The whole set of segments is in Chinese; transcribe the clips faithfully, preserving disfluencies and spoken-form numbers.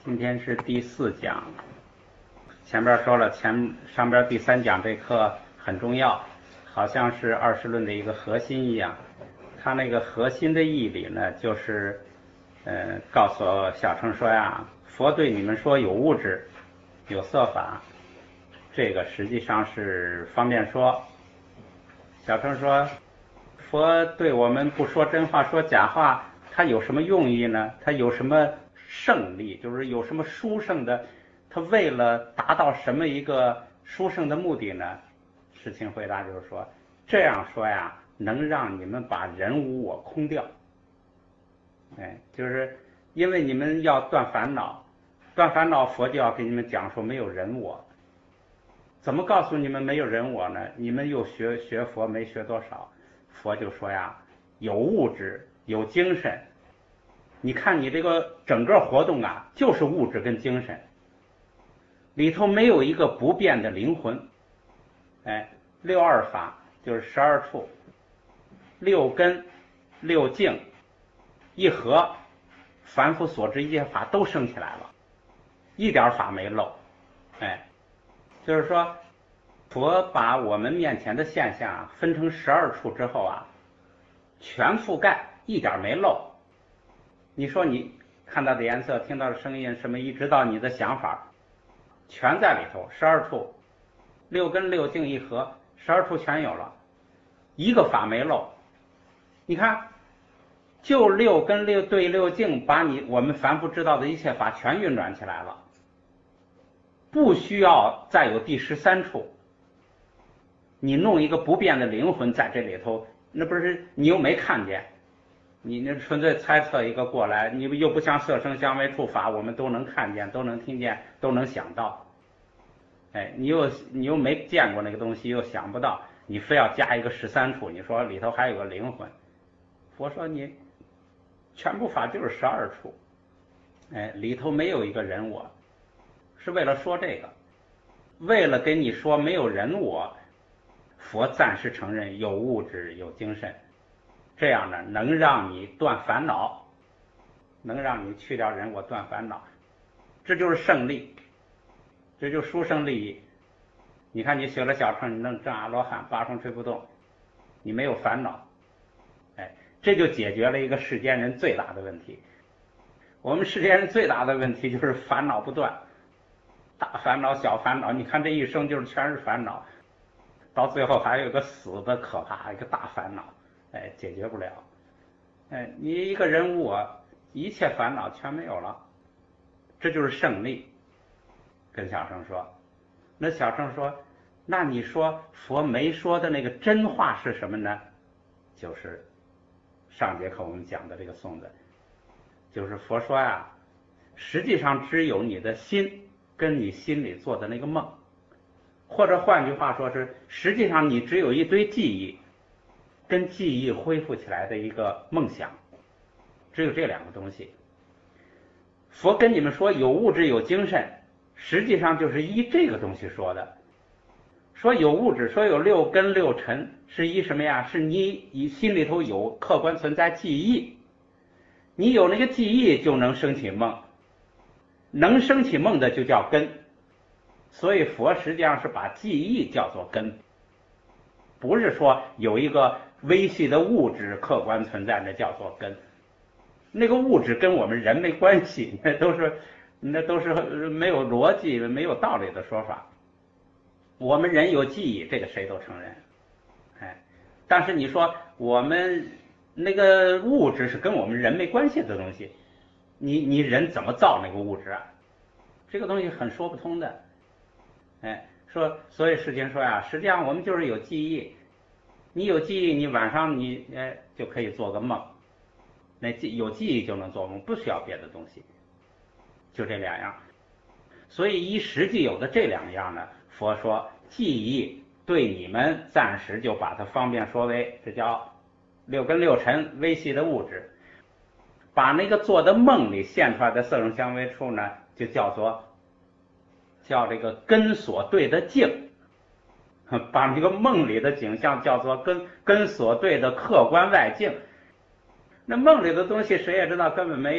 今天是第四讲，前边说了前上边第三讲这课很重要，好像是二十论的一个核心一样。它那个核心的义理呢，就是呃告诉小乘说呀，佛对你们说有物质有色法，这个实际上是方便说。小乘说佛对我们不说真话说假话，它有什么用意呢？它有什么胜利，就是有什么殊胜的，他为了达到什么一个殊胜的目的呢？世亲回答就是说，这样说呀，能让你们把人无我空掉。哎，就是因为你们要断烦恼，断烦恼佛就要给你们讲说没有人我。怎么告诉你们没有人我呢？你们又学学佛没学多少，佛就说呀，有物质有精神。你看你这个整个活动啊，就是物质跟精神，里头没有一个不变的灵魂。哎，六二法就是十二处，六根六境一合，凡夫所知一切法都升起来了，一点法没漏。哎，就是说佛把我们面前的现象啊分成十二处之后啊，全覆盖，一点没漏。你说你看到的颜色，听到的声音，什么一直到你的想法，全在里头。十二处，六根六境一合，十二处全有了，一个法没漏。你看，就六根六对六境，把你我们凡夫知道的一切法全运转起来了，不需要再有第十三处。你弄一个不变的灵魂在这里头，那不是你又没看见。你那纯粹猜测一个过来，你又不像色声香味触法，我们都能看见，都能听见，都能想到。哎，你又你又没见过那个东西，又想不到，你非要加一个十三处，你说里头还有个灵魂。佛说你全部法就是十二处，哎，里头没有一个人我，是为了说这个，为了给你说没有人我，佛暂时承认有物质有精神。这样呢，能让你断烦恼，能让你去掉人我断烦恼，这就是胜利，这就是殊胜利益。你看你学了小乘，你能证阿罗汉，八风吹不动，你没有烦恼，哎，这就解决了一个世间人最大的问题。我们世间人最大的问题就是烦恼不断，大烦恼小烦恼，你看这一生就是全是烦恼，到最后还有个死的可怕，一个大烦恼。哎，解决不了。哎，你一个人我，一切烦恼全没有了，这就是胜利。跟小乘说，那小乘说，那你说佛没说的那个真话是什么呢？就是上节课我们讲的这个颂子，就是佛说呀，实际上只有你的心跟你心里做的那个梦，或者换句话说是，实际上你只有一堆记忆。跟记忆恢复起来的一个梦想，只有这两个东西。佛跟你们说有物质有精神，实际上就是依这个东西说的。说有物质，说有六根六尘，是依什么呀？是你心里头有客观存在记忆，你有那个记忆就能升起梦，能升起梦的就叫根。所以佛实际上是把记忆叫做根，不是说有一个微细的物质客观存在，那叫做根。那个物质跟我们人没关系，那都是那都是没有逻辑没有道理的说法。我们人有记忆，这个谁都承认。哎，但是你说我们那个物质是跟我们人没关系的东西，你你人怎么造那个物质啊？这个东西很说不通的。哎，说所以世亲说呀，实际上我们就是有记忆。你有记忆，你晚上你哎就可以做个梦，那记有记忆就能做梦，不需要别的东西，就这两样。所以依实际有的这两样呢，佛说记忆对你们暂时就把它方便说为这叫六根六尘微细的物质，把那个做的梦里现出来的色声香味触呢，就叫做叫这个根所对的境。把那个梦里的景象叫做跟跟所对的客观外境，那梦里的东西谁也知道根本没有，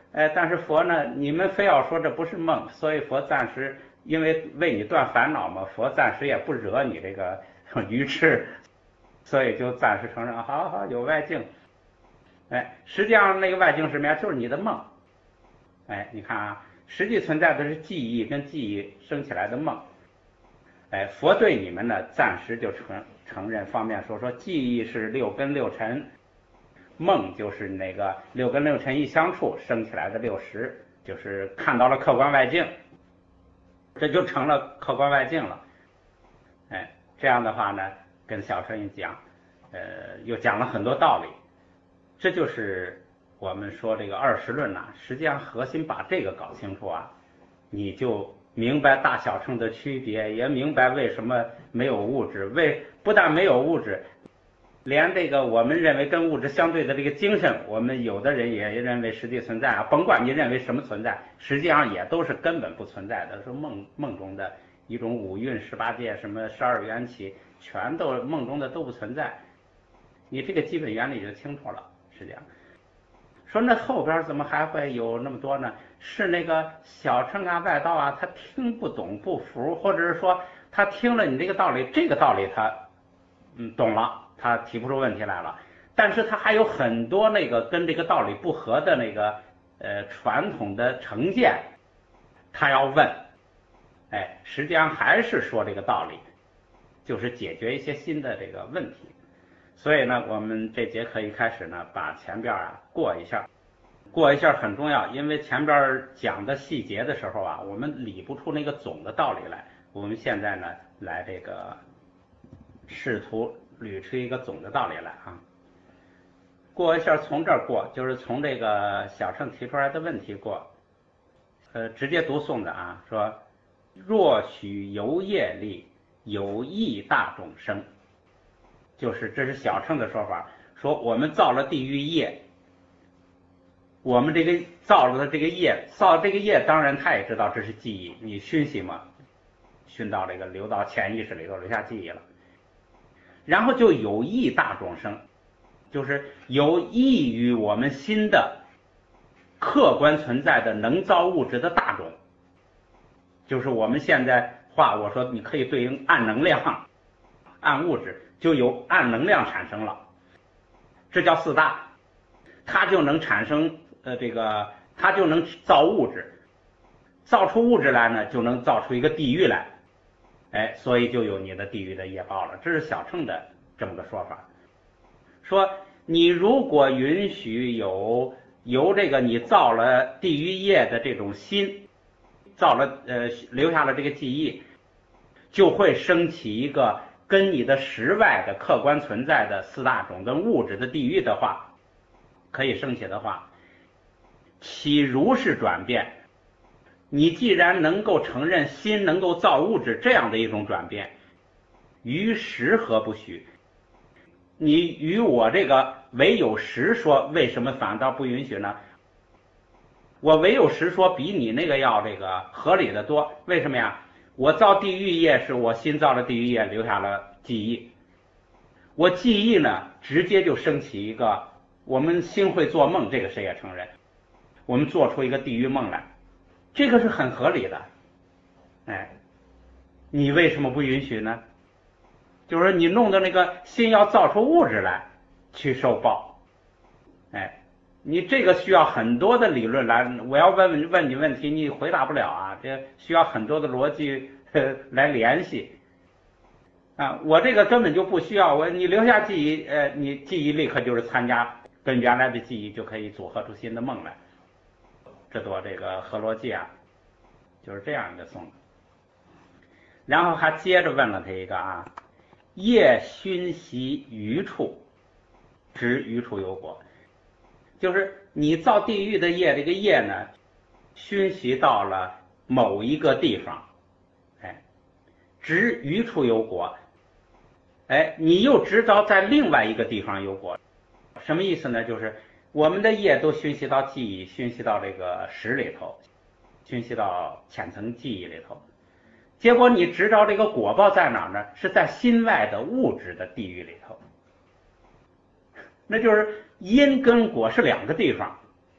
哎，但是佛呢，你们非要说这不是梦，所以佛暂时因为为你断烦恼嘛，佛暂时也不惹你这个愚痴，所以就暂时承认，好好有外境。哎，实际上那个外境是什么呀？就是你的梦。哎，你看啊，实际存在的是记忆跟记忆生起来的梦。哎，佛对你们呢，暂时就承承认方面说说，记忆是六根六尘，梦就是那个六根六尘一相处生起来的六识，就是看到了客观外境，这就成了客观外境了。哎，这样的话呢，跟小乘一讲，呃，又讲了很多道理。这就是我们说这个二十论呐、啊，实际上核心把这个搞清楚啊，你就明白大小乘的区别，也明白为什么没有物质，为不但没有物质，连这个我们认为跟物质相对的这个精神，我们有的人也认为实际存在啊，甭管你认为什么存在，实际上也都是根本不存在的，是梦梦中的一种五蕴十八界，什么十二缘起，全都梦中的都不存在。你这个基本原理就清楚了。是这样，说那后边怎么还会有那么多呢？是那个小乘啊、外道啊，他听不懂、不服，或者是说他听了你这个道理，这个道理他嗯懂了，他提不出问题来了。但是他还有很多那个跟这个道理不合的那个呃传统的成见，他要问。哎，实际上还是说这个道理，就是解决一些新的这个问题。所以呢，我们这节课一开始呢，把前边啊过一下，过一下很重要，因为前边讲的细节的时候啊，我们理不出那个总的道理来。我们现在呢，来这个试图捋出一个总的道理来啊。过一下从这儿过，就是从这个小乘提出来的问题过，呃，直接读诵的啊，说若许由业力，有益大众生。就是这是小乘的说法，说我们造了地狱业，我们这个造了的这个业，造这个业，当然他也知道这是记忆，你熏习嘛，熏到这个流到潜意识里头留下记忆了，然后就有益大众生，就是有益于我们新的客观存在的能造物质的大众，就是我们现在话我说你可以对应暗能量、暗物质。就有暗能量产生了，这叫四大，它就能产生呃这个，它就能造物质，造出物质来呢，就能造出一个地狱来，哎，所以就有你的地狱的业报了。这是小乘的这么个说法，说你如果允许有由这个你造了地狱业的这种心，造了呃留下了这个记忆，就会升起一个跟你的实外的客观存在的四大种跟物质的地狱的话，可以升起的话，其如是转变，你既然能够承认心能够造物质这样的一种转变，于实何不许？你与我这个唯有实说，为什么反倒不允许呢？我唯有实说比你那个要这个合理的多，为什么呀？我造地狱业是我新造的地狱业留下了记忆，我记忆呢直接就升起一个，我们心会做梦，这个谁也承认，我们做出一个地狱梦来，这个是很合理的。哎，你为什么不允许呢？就是说你弄的那个心要造出物质来去受报，哎，你这个需要很多的理论来，我要问问你问题，你回答不了啊，这需要很多的逻辑呵来联系啊。我这个根本就不需要，我你留下记忆，呃，你记忆立刻就是参加，跟原来的记忆就可以组合出新的梦来，这多这个合逻辑啊，就是这样一个送。然后还接着问了他一个啊，业熏习余处，知余处有果。就是你造地狱的业，这个业呢，熏习到了某一个地方，哎，知余处有果，哎，你又知道在另外一个地方有果，什么意思呢？就是我们的业都熏习到记忆，熏习到这个识里头，熏习到浅层记忆里头，结果你知道这个果报在哪儿呢？是在心外的物质的地狱里头，那就是因跟果是两个地方，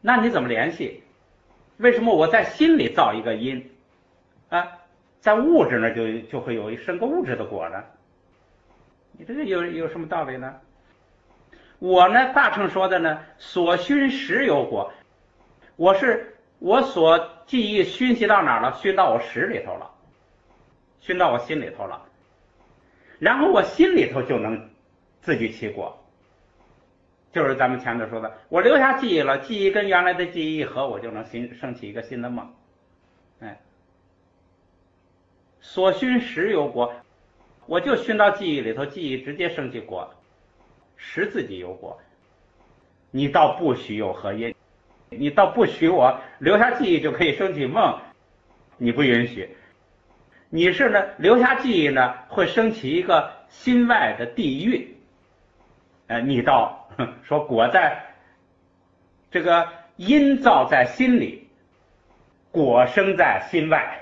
那你怎么联系？为什么我在心里造一个因啊，在物质那就就会有一生个物质的果呢？你这个有有什么道理呢？我呢，大乘说的呢，所熏识有果，我是我所记忆熏习到哪儿了？熏到我识里头了，熏到我心里头了，然后我心里头就能自己起果。就是咱们前面说的，我留下记忆了，记忆跟原来的记忆一合，我就能新升起一个新的梦。哎，所熏识有果，我就熏到记忆里头，记忆直接升起果，识自己有果。你倒不许有合因，你倒不许我留下记忆就可以升起梦，你不允许。你是呢，留下记忆呢，会升起一个心外的地狱。呃，你倒说果在这个因造在心里，果生在心外。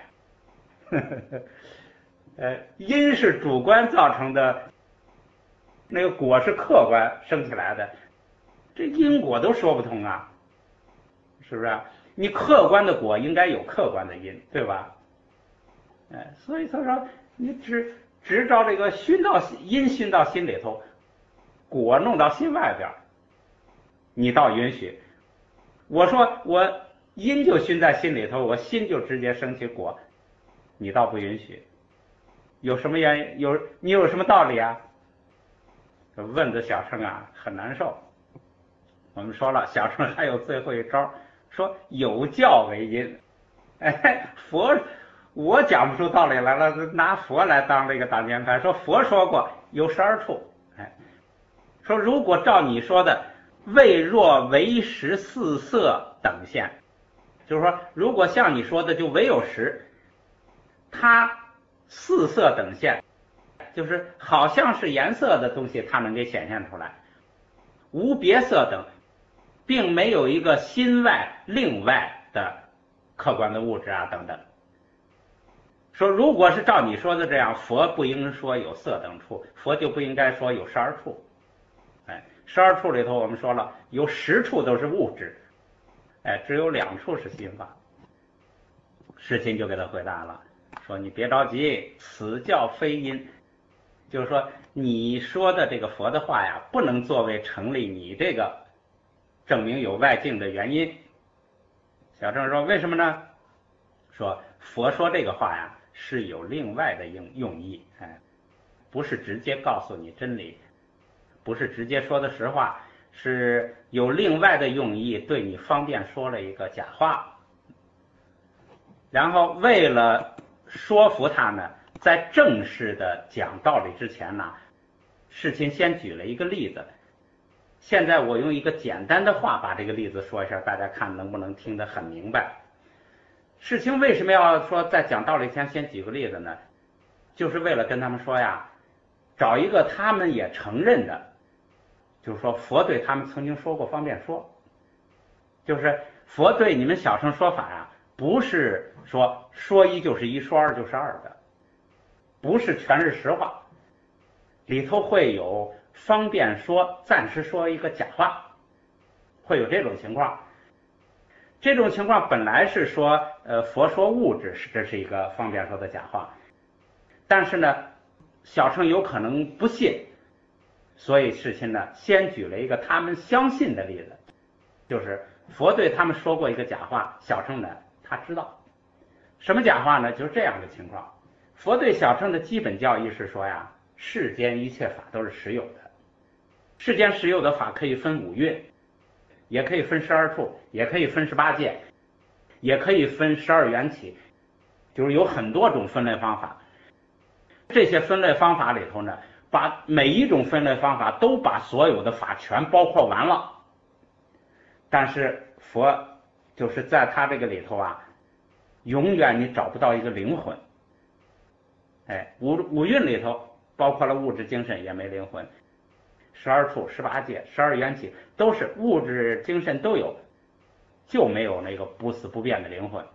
呃，因是主观造成的，那个果是客观生起来的，这因果都说不通啊，是不是啊？你客观的果应该有客观的因，对吧？哎，所以他说你只只照这个熏到因熏到心里头，果弄到心外边，你倒允许。我说我因就熏在心里头，我心就直接升起果，你倒不允许。有什么原因？有你有什么道理啊？问的小乘啊很难受。我们说了，小乘还有最后一招，说有教为因。哎，佛我讲不出道理来了，拿佛来当这个挡箭牌，说佛说过有十二处。哎，说如果照你说的未若唯识四色等现，就是说如果像你说的就唯有识，它四色等现，就是好像是颜色的东西它能给显现出来，无别色等，并没有一个心外另外的客观的物质啊等等。说如果是照你说的这样，佛不应说有色等处，佛就不应该说有十二处。哎，十二处里头我们说了，有十处都是物质，哎，只有两处是心法。世亲就给他回答了，说你别着急，此教非因，就是说你说的这个佛的话呀，不能作为成立你这个证明有外境的原因。小乘说为什么呢？说佛说这个话呀是有另外的用用意，哎，不是直接告诉你真理，不是直接说的实话，是有另外的用意，对你方便说了一个假话。然后为了说服他呢，在正式的讲道理之前呢，世亲先举了一个例子。现在我用一个简单的话把这个例子说一下，大家看能不能听得很明白。世亲为什么要说在讲道理前先举个例子呢？就是为了跟他们说呀，找一个他们也承认的，就是说佛对他们曾经说过方便说，就是佛对你们小乘说法呀，不是说说一就是一，说二就是二的，不是全是实话，里头会有方便说，暂时说一个假话，会有这种情况。这种情况本来是说，呃，佛说物质是这是一个方便说的假话，但是呢，小乘有可能不信，所以世亲呢先举了一个他们相信的例子，就是佛对他们说过一个假话，小乘呢他知道什么假话呢？就是这样的情况。佛对小乘的基本教义是说呀，世间一切法都是实有的，世间实有的法可以分五蕴，也可以分十二处，也可以分十八界，也可以分十二缘起，就是有很多种分类方法。这些分类方法里头呢，把每一种分类方法都把所有的法全包括完了。但是佛就是在他这个里头啊，永远你找不到一个灵魂。哎，五五蕴里头包括了物质精神也没灵魂，十二处、十八界、十二缘起都是物质精神都有，就没有那个不死不变的灵魂。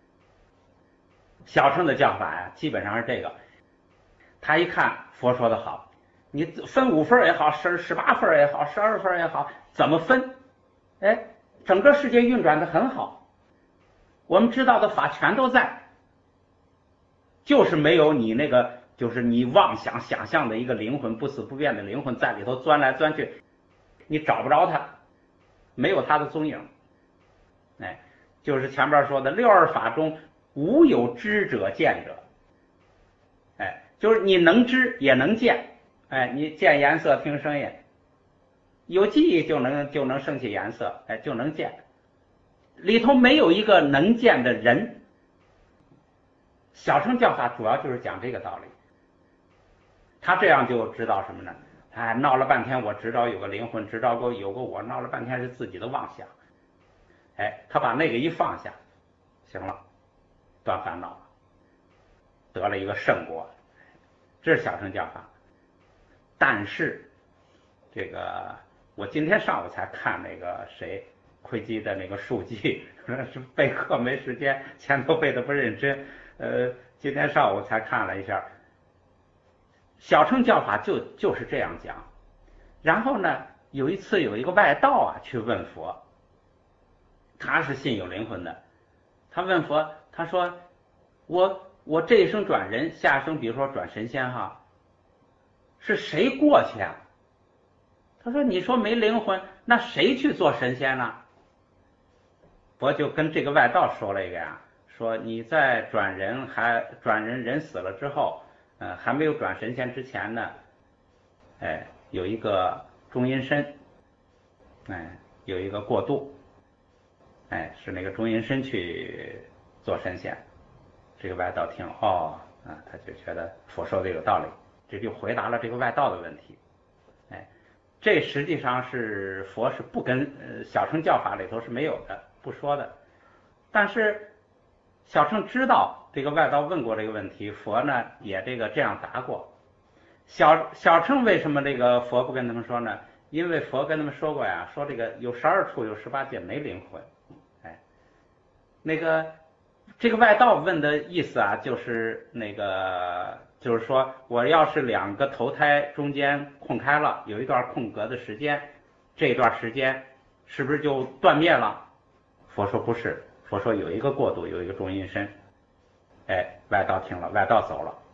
小乘的教法呀，基本上是这个。他一看佛说的好，你分五份也好，十十八份也好，十二份也好，怎么分？哎， 整个世界运转的很好，我们知道的法全都在，就是没有你那个，就是你妄想想象的一个灵魂，不死不变的灵魂在里头钻来钻去，你找不着它，没有它的踪影。哎，就是前边说的六二法中无有知者见者。哎，就是你能知也能见。哎，你见颜色听声音，有记忆就能就能升起颜色，哎，就能见。里头没有一个能见的人。小乘教法主要就是讲这个道理。他这样就知道什么呢？哎，闹了半天我知道有个灵魂，知道过有个我，闹了半天是自己的妄想。哎，他把那个一放下，行了，断烦恼了，得了一个圣果。这是小乘教法。但是这个我今天上午才看那个谁窥基的那个数据，是备课没时间，前头背的不认真，呃，今天上午才看了一下。小乘教法就就是这样讲。然后呢，有一次有一个外道啊去问佛，他是信有灵魂的，他问佛，他说我我这一生转人，下一生比如说转神仙哈，是谁过去啊？他说你说没灵魂，那谁去做神仙呢？佛就跟这个外道说了一个呀，说你在转人还转人人死了之后，呃还没有转神仙之前呢，哎有一个中阴身，哎有一个过渡，哎是那个中阴身去做神仙。这个外道听哦啊，他就觉得佛说的有道理，这就回答了这个外道的问题。哎，这实际上是佛是不跟呃小乘教法里头是没有的，不说的。但是小乘知道这个外道问过这个问题，佛呢也这个这样答过。小小乘为什么这个佛不跟他们说呢？因为佛跟他们说过呀，说这个有十二处有十八界没灵魂。哎，那个这个外道问的意思啊，就是那个就是说我要是两个投胎中间空开了，有一段空格的时间，这一段时间是不是就断灭了？佛说不是，佛说有一个过渡，有一个中阴身。哎，外道听了，外道走了。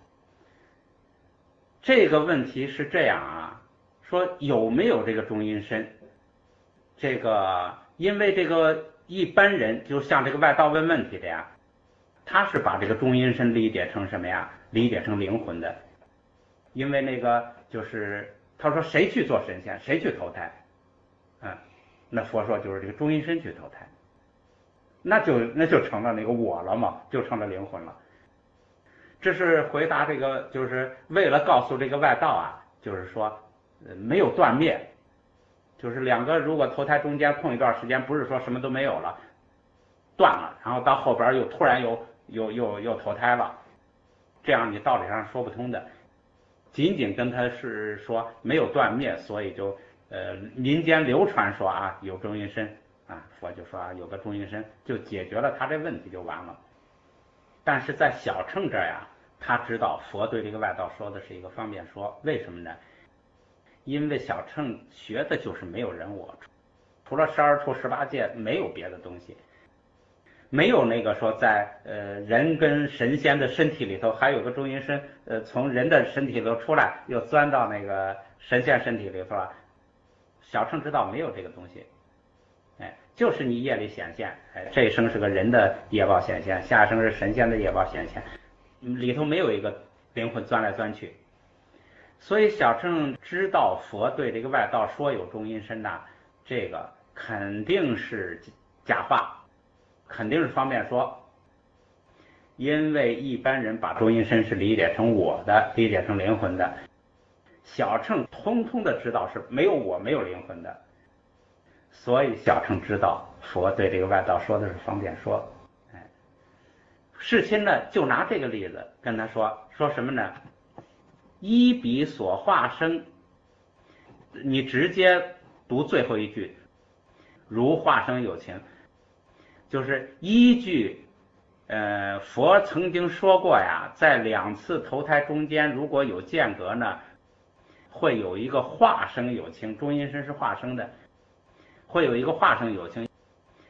这个问题是这样啊，说有没有这个中阴身？这个因为这个一般人就像这个外道问问题的呀，他是把这个中阴身理解成什么呀？理解成灵魂的。因为那个就是他说谁去做神仙，谁去投胎？嗯，那佛说就是这个中阴身去投胎，那就那就成了那个我了嘛，就成了灵魂了。这是回答这个，就是为了告诉这个外道啊，就是说没有断灭，就是两个如果投胎中间空一段时间，不是说什么都没有了，断了，然后到后边又突然又又又又投胎了，这样你道理上说不通的。仅仅跟他是说没有断灭，所以就呃民间流传说啊有中阴身啊，佛就说啊有个中阴身，就解决了他这问题就完了。但是在小乘这儿呀，他知道佛对这个外道说的是一个方便说，为什么呢？因为小乘学的就是没有人我，除了十二处十八界没有别的东西，没有那个说在呃人跟神仙的身体里头还有个中阴身，呃从人的身体里头出来又钻到那个神仙身体里头了。小乘知道没有这个东西，哎，就是你业力显现，哎，这一生是个人的业报显现，下一生是神仙的业报显现，里头没有一个灵魂钻来钻去。所以小乘知道佛对这个外道说有中阴身呐，这个肯定是假话，肯定是方便说。因为一般人把中阴身是理解成我的，理解成灵魂的，小乘通通的知道是没有我没有灵魂的。所以小乘知道佛对这个外道说的是方便说。哎，世亲呢就拿这个例子跟他说，说什么呢？依彼所化生，你直接读最后一句，如化生有情，就是依据呃佛曾经说过呀，在两次投胎中间如果有间隔呢，会有一个化生有情，中阴身是化生的，会有一个化生有情，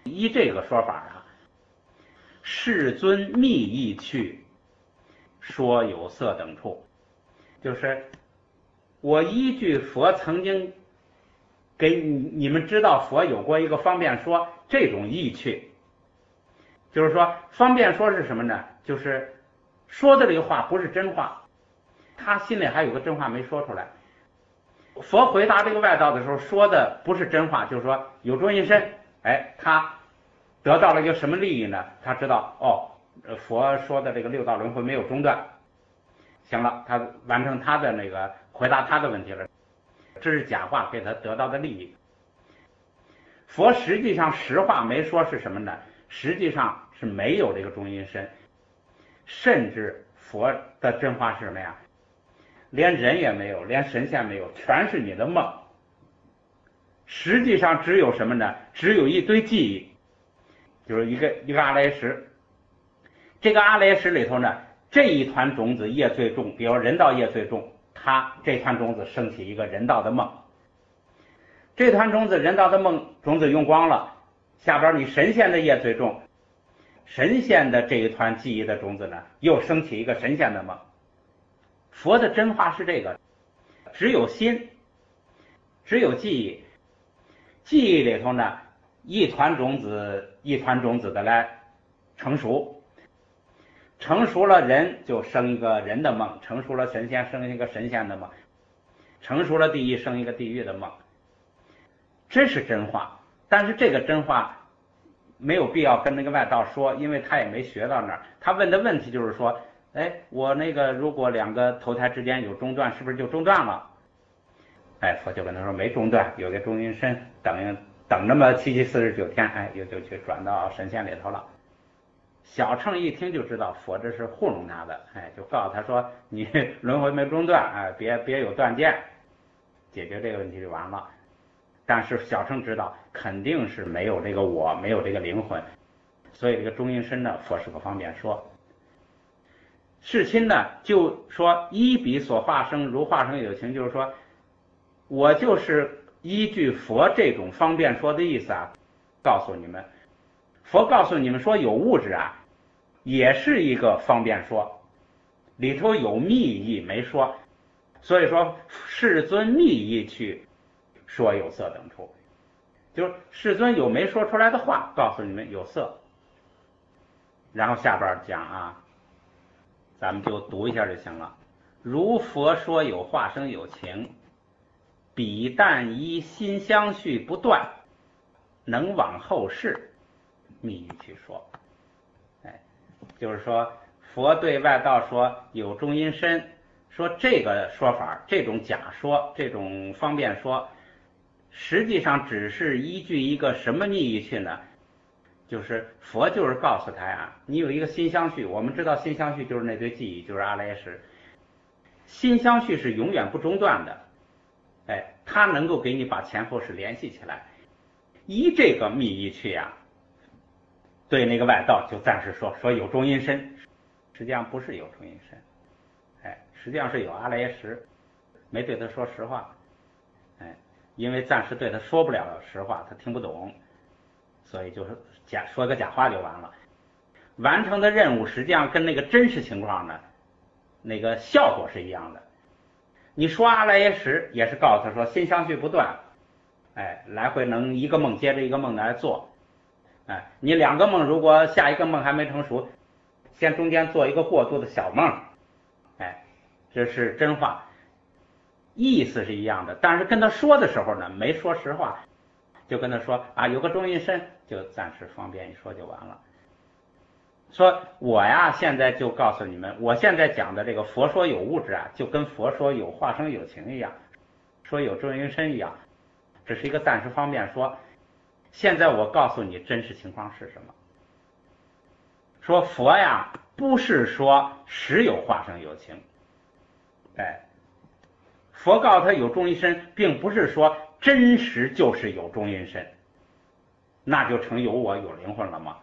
依这个说法啊，世尊密意去说有色等处，就是我依据佛曾经给你们知道佛有过一个方便说这种意趣，就是说方便说是什么呢？就是说的这个话不是真话，他心里还有个真话没说出来。佛回答这个外道的时候说的不是真话，就是说有中阴身，哎，他得到了一个什么利益呢？他知道哦，佛说的这个六道轮回没有中断，行了，他完成他的那个回答他的问题了，这是假话给他得到的利益。佛实际上实话没说是什么呢？实际上是没有这个中阴身，甚至佛的真话是什么呀？连人也没有，连神仙没有，全是你的梦。实际上只有什么呢？只有一堆记忆，就是一个一个阿赖耶识。这个阿赖耶识里头呢，这一团种子业最重，比如人道业最重，它这团种子升起一个人道的梦。这团种子人道的梦种子用光了，下边你神仙的业最重，神仙的这一团记忆的种子呢，又升起一个神仙的梦。佛的真话是这个，只有心，只有记忆，记忆里头呢，一团种子一团种子的来成熟，成熟了人就生一个人的梦，成熟了神仙生一个神仙的梦，成熟了地狱生一个地狱的梦，这是真话。但是这个真话没有必要跟那个外道说，因为他也没学到那儿。他问的问题就是说，哎，我那个如果两个投胎之间有中断，是不是就中断了？哎，佛就跟他说没中断，有个中阴身，等等那么七七四十九天，哎，又就去转到神仙里头了。小乘一听就知道佛这是糊弄他的，哎，就告诉他说你轮回没中断，哎，别别有断见，解决这个问题就完了。但是小乘知道肯定是没有这个我，没有这个灵魂，所以这个中阴身呢，佛是个方便说。世亲呢就说依彼所化生，如化生有情，就是说我就是依据佛这种方便说的意思啊，告诉你们，佛告诉你们说有物质啊，也是一个方便说，里头有密意没说，所以说世尊密意去说有色等处，就是世尊有没说出来的话，告诉你们有色。然后下边讲啊，咱们就读一下就行了。如佛说有化生有情，彼但依心相续不断，能往后世密意去说。哎，就是说佛对外道说有中阴身，说这个说法，这种假说，这种方便说，实际上只是依据一个什么密意去呢？就是佛就是告诉他呀，你有一个心相续，我们知道心相续就是那堆记忆，就是阿赖耶识。心相续是永远不中断的，哎，它能够给你把前后世联系起来。依这个密意去呀，对那个外道就暂时说说有中阴身，实际上不是有中阴身，哎，实际上是有阿赖耶识，没对他说实话，哎，因为暂时对他说不了实话，他听不懂，所以就是假说个假话就完了。完成的任务实际上跟那个真实情况呢，那个效果是一样的。你说阿赖耶识也是告诉他说心相续不断，哎，来回能一个梦接着一个梦来做，哎，你两个梦如果下一个梦还没成熟，先中间做一个过渡的小梦，哎，这是真话，意思是一样的。但是跟他说的时候呢，没说实话，就跟他说啊，有个中阴身，就暂时方便一说就完了。说我呀，现在就告诉你们，我现在讲的这个佛说有物质啊，就跟佛说有化生有情一样，说有中阴身一样，这是一个暂时方便说。现在我告诉你真实情况是什么。说佛呀，不是说实有化生有情，哎，佛告诉他有中阴身，并不是说真实就是有中阴身，那就成有我有灵魂了吗？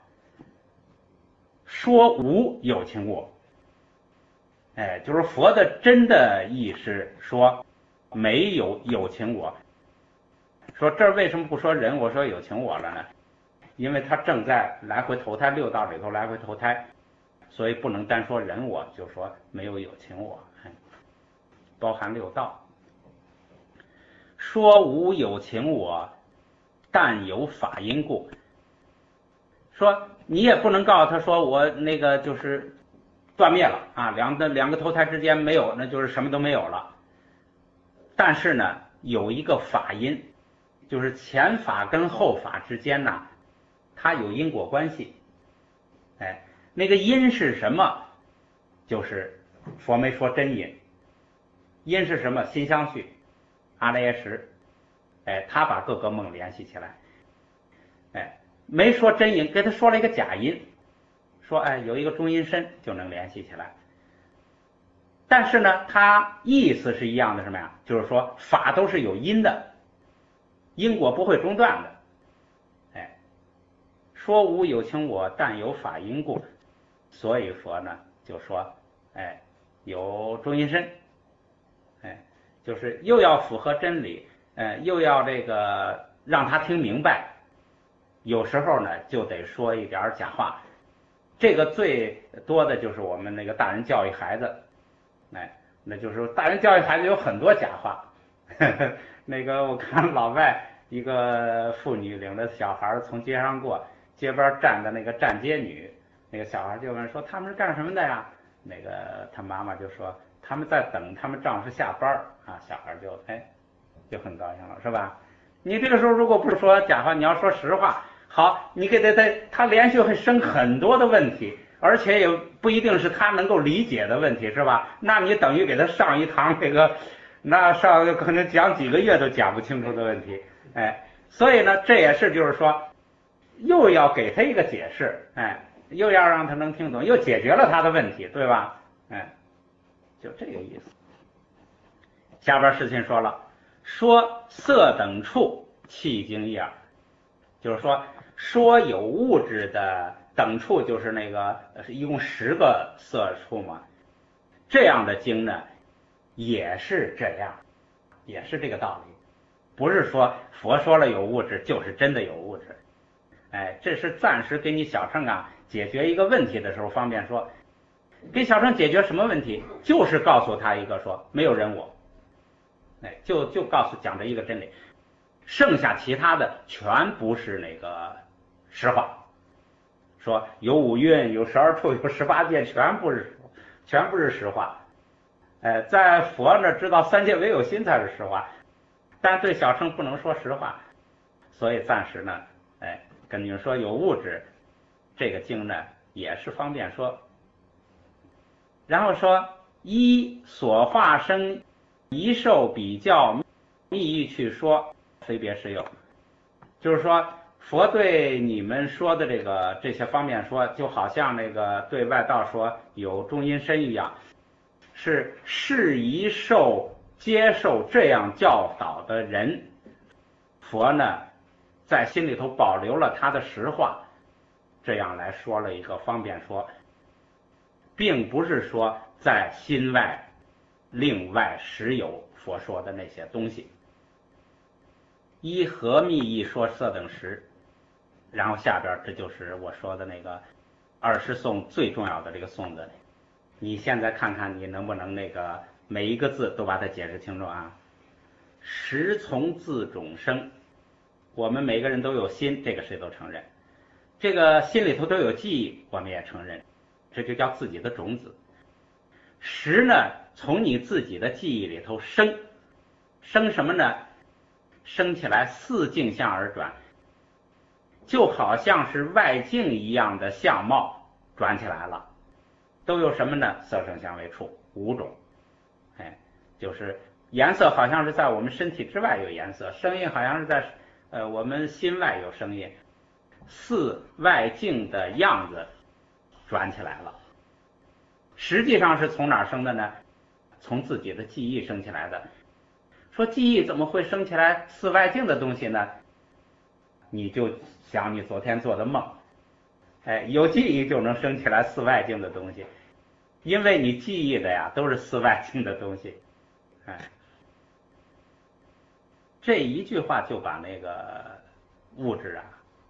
说无有情我，哎，就是佛的真的意是说没有有情我。说这儿为什么不说人，我说有情我了呢？ 因为他正在来回投胎六道里头来回投胎，所以不能单说人我，就说没有有情我，包含六道。说无有情我，但有法因故。说你也不能告诉他说我那个就是断灭了啊，两个两个投胎之间没有，那就是什么都没有了。但是呢，有一个法因，就是前法跟后法之间呢，它有因果关系。哎，那个因是什么？就是佛没说真因。因是什么？心相续、阿赖耶识。哎，他把各个梦联系起来。哎，没说真因，给他说了一个假因，说哎有一个中阴身就能联系起来。但是呢，它意思是一样的，什么呀？就是说法都是有因的，因果不会中断的。哎，说无有情我，但有法因故。所以佛呢就说，哎，有中阴身，哎，就是又要符合真理，呃，又要这个让他听明白。有时候呢就得说一点假话。这个最多的就是我们那个大人教育孩子。哎，那就是大人教育孩子有很多假话。呵呵，那个我看老外一个妇女领着小孩从街上过，街边站的那个站街女，那个小孩就问说他们是干什么的呀？那个他妈妈就说他们在等他们丈夫下班啊。小孩就哎就很高兴了，是吧？你这个时候如果不说假话，你要说实话，好，你给他他他连续会生很多的问题。而且也不一定是他能够理解的问题，是吧？那你等于给他上一堂这个，那上可能讲几个月都讲不清楚的问题，哎，所以呢，这也是就是说，又要给他一个解释，哎，又要让他能听懂，又解决了他的问题，对吧？哎，就这个意思。下边事情说了，说色等处契经一耳，就是说说有物质的。等处就是那个一共十个色处嘛，这样的经呢也是这样，也是这个道理，不是说佛说了有物质就是真的有物质。哎，这是暂时给你小乘啊解决一个问题的时候方便说。给小乘解决什么问题？就是告诉他一个说没有人我，哎，就就告诉讲这一个真理，剩下其他的全不是那个实话。说有五蕴，有十二处，有十八界，全不是，全不是实话。哎，在佛那知道三界唯有心才是实话，但对小乘不能说实话，所以暂时呢，哎，跟你们说有物质，这个经呢也是方便说。然后说依所化生一受比较密意去说，非别实有，就是说。佛对你们说的这个这些方面说，就好像那个对外道说有中阴身一样，是适宜受接受这样教导的人，佛呢在心里头保留了他的实话，这样来说了一个方便说，并不是说在心外另外实有佛说的那些东西。依何密意说色等时。然后下边这就是我说的那个二十颂最重要的这个颂子，你现在看看你能不能那个每一个字都把它解释清楚啊。时从自种生，我们每个人都有心，这个谁都承认，这个心里头都有记忆，我们也承认，这就叫自己的种子。时呢从你自己的记忆里头生，生什么呢？生起来四境相而转，就好像是外境一样的相貌转起来了，都有什么呢？色声香味触五种。哎，就是颜色好像是在我们身体之外有颜色，声音好像是在呃我们心外有声音，四外境的样子转起来了。实际上是从哪儿生的呢？从自己的记忆生起来的。说记忆怎么会生起来四外境的东西呢？你就想你昨天做的梦，哎，有记忆就能生起来四外境的东西，因为你记忆的呀都是四外境的东西。哎，这一句话就把那个物质啊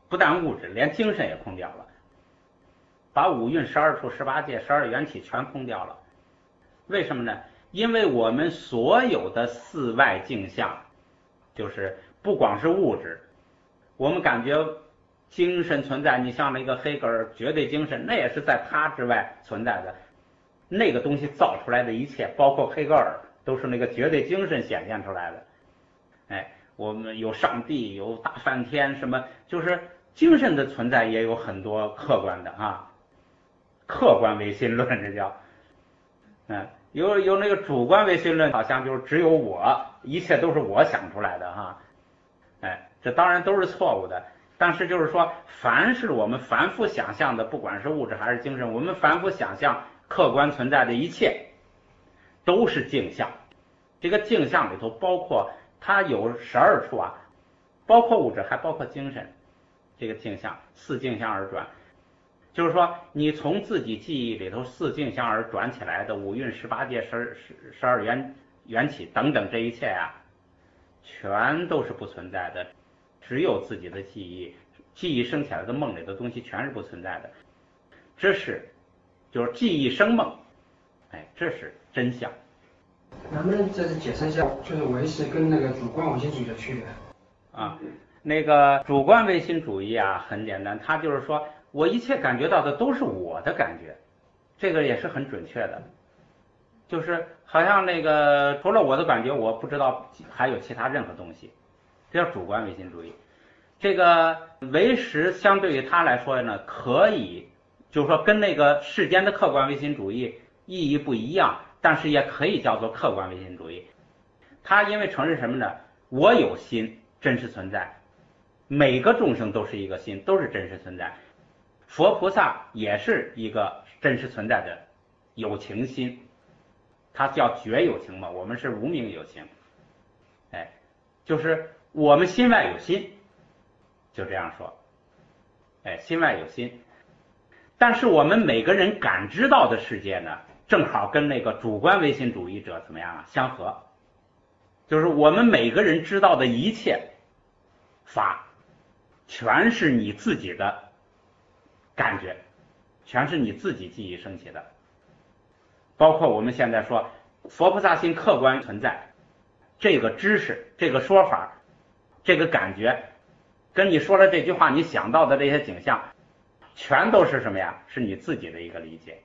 不但物质，连精神也空掉了，把五蕴、十二处、十八界、十二缘起全空掉了。为什么呢？因为我们所有的四外境象，就是不光是物质，我们感觉精神存在，你像那个黑格尔绝对精神，那也是在他之外存在的，那个东西造出来的一切，包括黑格尔，都是那个绝对精神显现出来的。哎，我们有上帝，有大梵天，什么就是精神的存在也有很多客观的啊，客观唯心论这叫，嗯，有有那个主观唯心论，好像就是只有我，一切都是我想出来的哈，哎，这当然都是错误的。但是就是说，凡是我们反复想象的，不管是物质还是精神，我们反复想象客观存在的一切，都是镜像。这个镜像里头包括它有十二处啊，包括物质，还包括精神。这个镜像，四镜像而转，就是说，你从自己记忆里头四镜像而转起来的五蕴、十八界、十十十二缘缘起等等这一切啊，全都是不存在的。只有自己的记忆，记忆生起来的梦里的东西全是不存在的，这是就是记忆生梦，哎，这是真相。 能不能再解释一下，就是唯识跟那个主观唯心主义的区别？ 啊，那个主观唯心主义啊，很简单，它就是说我一切感觉到的都是我的感觉，这个也是很准确的，就是好像那个除了我的感觉，我不知道还有其他任何东西。这叫主观唯心主义。这个唯识相对于它来说呢，可以就是说跟那个世间的客观唯心主义意义不一样，但是也可以叫做客观唯心主义。它因为承认什么呢？我有心，真实存在，每个众生都是一个心，都是真实存在。佛菩萨也是一个真实存在的有情心，它叫觉有情嘛，我们是无明有情。哎，就是我们心外有心，就这样说，哎，心外有心。但是我们每个人感知到的世界呢，正好跟那个主观唯心主义者怎么样啊？相合。就是我们每个人知道的一切法，全是你自己的感觉，全是你自己记忆升起的。包括我们现在说佛菩萨心客观存在，这个知识，这个说法，这个感觉，跟你说了这句话，你想到的这些景象，全都是什么呀？是你自己的一个理解。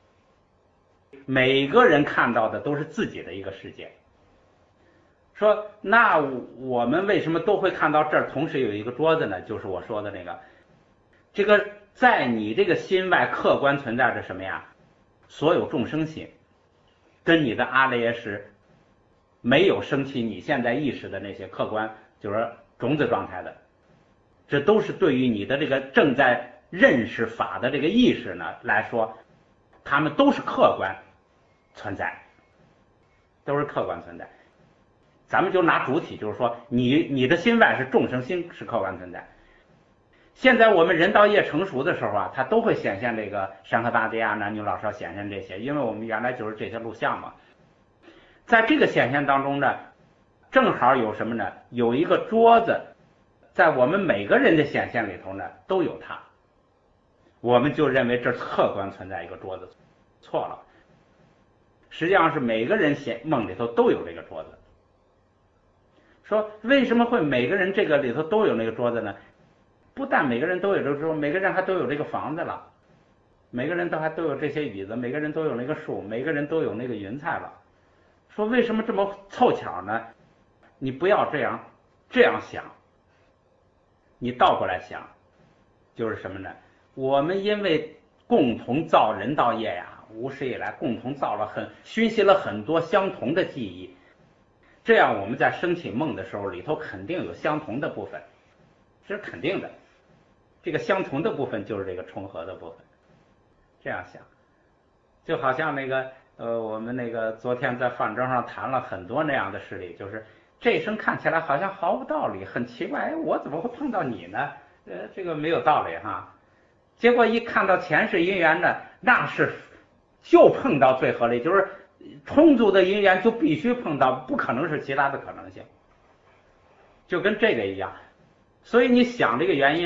每个人看到的都是自己的一个世界。说那我们为什么都会看到这儿同时有一个桌子呢？就是我说的那个，这个在你这个心外客观存在着什么呀？所有众生心，跟你的阿赖耶识没有升起你现在意识的那些客观，就是种子状态的，这都是对于你的这个正在认识法的这个意识呢来说，他们都是客观存在，都是客观存在。咱们就拿主体，就是说你你的心外是众生心，是客观存在。现在我们人道业成熟的时候啊，它都会显现这个山河大地啊、男女老少显现这些，因为我们原来就是这些录像嘛。在这个显现当中呢，正好有什么呢？有一个桌子，在我们每个人的显现里头呢都有它，我们就认为这是客观存在一个桌子，错了。实际上是每个人显梦里头都有这个桌子。说为什么会每个人这个里头都有那个桌子呢？不但每个人都有这个桌，每个人还都有这个房子了，每个人都还都有这些椅子，每个人都有那个树，每个人都有那个云彩了。说为什么这么凑巧呢？你不要这样这样想，你倒过来想，就是什么呢？我们因为共同造人道业呀，无始以来共同造了很熏习了很多相同的记忆。这样我们在升起梦的时候，里头肯定有相同的部分，这是肯定的。这个相同的部分就是这个重合的部分。这样想，就好像那个呃，我们那个昨天在饭桌上谈了很多那样的事例，就是这一生看起来好像毫无道理，很奇怪，哎，我怎么会碰到你呢？呃，这个没有道理哈。结果一看到前世因缘呢，那是就碰到最合理，就是充足的因缘就必须碰到，不可能是其他的可能性，就跟这个一样。所以你想这个原因啊，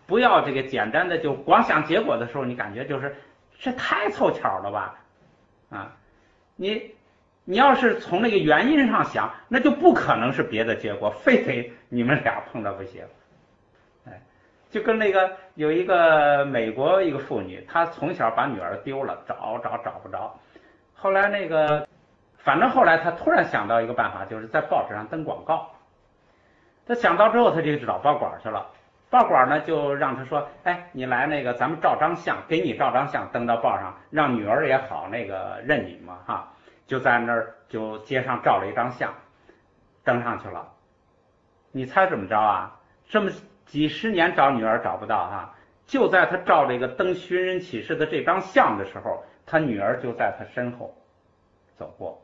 不要这个简单的就光想结果的时候，你感觉就是这太凑巧了吧？啊，你你要是从那个原因上想，那就不可能是别的结果，非得你们俩碰到不行。哎，就跟那个有一个美国一个妇女，她从小把女儿丢了，找找找不着，后来那个反正后来她突然想到一个办法，就是在报纸上登广告。她想到之后，她就找报馆去了。报馆呢就让她说，哎，你来那个咱们照张相，给你照张相登到报上，让女儿也好那个认你嘛哈。就在那儿就街上照了一张相，登上去了。你猜怎么着啊？这么几十年找女儿找不到哈，就在他照这个登寻人启事的这张相的时候，他女儿就在他身后走过。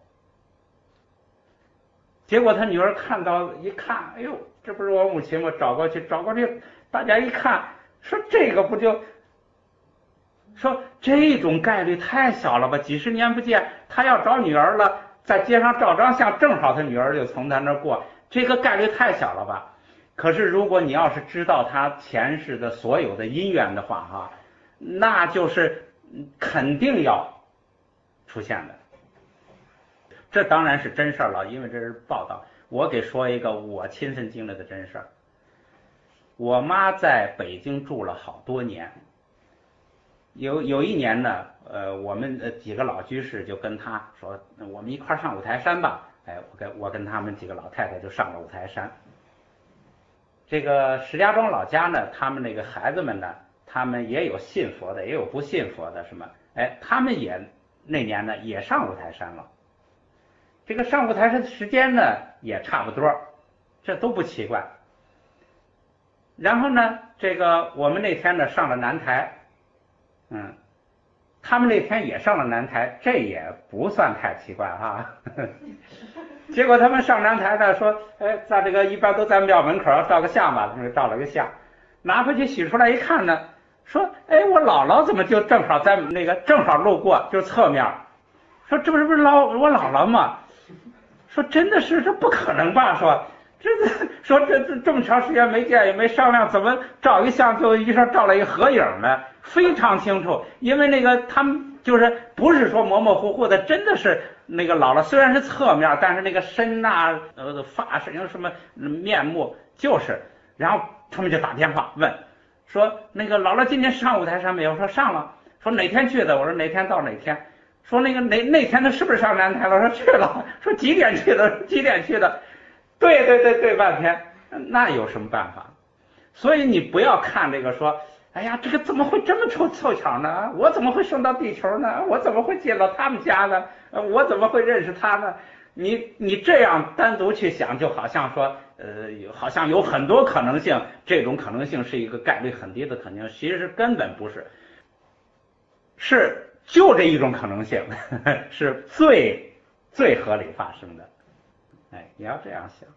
结果他女儿看到一看，哎呦，这不是我母亲吗？找过去，找过去，大家一看，说这个不就，说这种概率太小了吧？几十年不见，他要找女儿了，在街上照张相，正好他女儿就从他那儿过，这个概率太小了吧？可是如果你要是知道他前世的所有的因缘的话，哈，那就是肯定要出现的。这当然是真事儿了，因为这是报道。我给说一个我亲身经历的真事儿。我妈在北京住了好多年，有有一年呢，呃，我们呃几个老居士就跟她说，我们一块儿上五台山吧。哎，我跟我跟他们几个老太太就上了五台山。这个石家庄老家呢，他们那个孩子们呢，他们也有信佛的，也有不信佛的，什么，哎，他们也那年呢也上五台山了。这个上五台山的时间呢也差不多，这都不奇怪。然后呢，这个我们那天呢上了南台，嗯，他们那天也上了南台，这也不算太奇怪哈。结果他们上南台呢说，哎，在这个一般都在庙门口照个相吧，他们照了个相，拿回去洗出来一看呢，说，哎，我姥姥怎么就正好在那个正好路过，就侧面，说这不是不是老我姥姥吗？说真的是，这不可能吧？说这说这这这么长时间没见也没商量，怎么照一相就一下照了一个合影呢？非常清楚，因为那个他们就是不是说模模糊糊的，真的是那个姥姥虽然是侧面，但是那个身呐、呃发型什么面目就是。然后他们就打电话问，说那个姥姥今天上五台山没有？说上了。说哪天去的？我说哪天到哪天。说那个那那天他是不是上南台了？说去了。说几点去的？几点去的？对对对对，半天，那有什么办法？所以你不要看这个说，哎呀，这个怎么会这么凑凑巧呢？我怎么会升到地球呢？我怎么会进到他们家呢？我怎么会认识他呢？你你这样单独去想，就好像说，呃，好像有很多可能性，这种可能性是一个概率很低的可能性，其实根本不是，是。就这一种可能性是最最合理发生的。哎，你要这样想。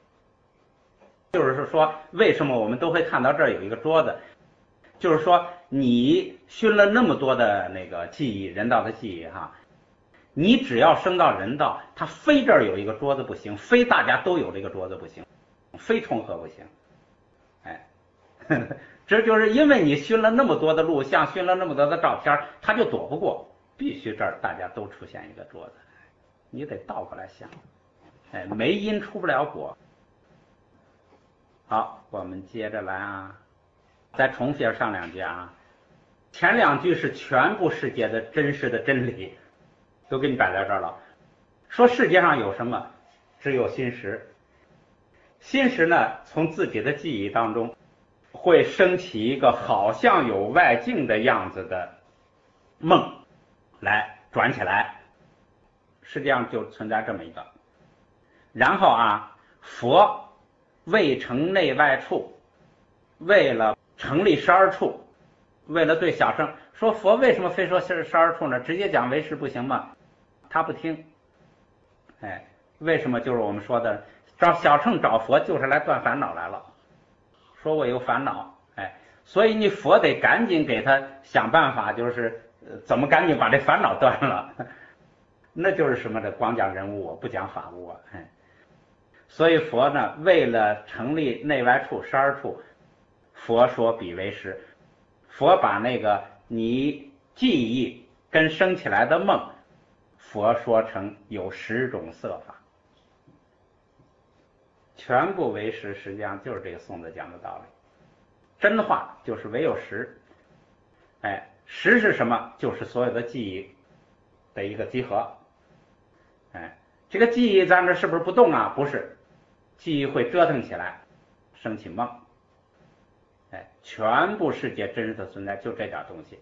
就是说为什么我们都会看到这儿有一个桌子，就是说你熏了那么多的那个记忆，人道的记忆哈，你只要升到人道，他非这儿有一个桌子不行，非大家都有这个桌子不行，非重合不行。哎呵呵，这就是因为你熏了那么多的录像，熏了那么多的照片，他就躲不过，必须这儿大家都出现一个桌子，你得倒过来想。哎，没因出不了果。好，我们接着来啊，再重复上两句啊。前两句是全部世界的真实的真理，都给你摆在这儿了。说世界上有什么？只有心识。心识呢，从自己的记忆当中会升起一个好像有外境的样子的梦来转起来，实际上就存在这么一个。然后啊，佛为成内外处，为了成立十二处，为了对小乘说，佛为什么非说是十二处呢？直接讲唯识不行吗？他不听。哎，为什么？就是我们说的找小乘找佛就是来断烦恼来了，说我有烦恼，哎，所以你佛得赶紧给他想办法，就是呃怎么赶紧把这烦恼断了。那就是什么的，光讲人物我不讲法物啊，哎，所以佛呢为了成立内外处十二处， 佛说彼为实。佛把那个你记忆跟生起来的梦，佛说成有十种色法，全部为实，实际上就是这个宋子讲的道理。真话就是唯有实，哎，实是什么？就是所有的记忆的一个集合。哎，这个记忆咱这是不是不动啊？不是，记忆会折腾起来，生起梦。哎，全部世界真实的存在就这点东西。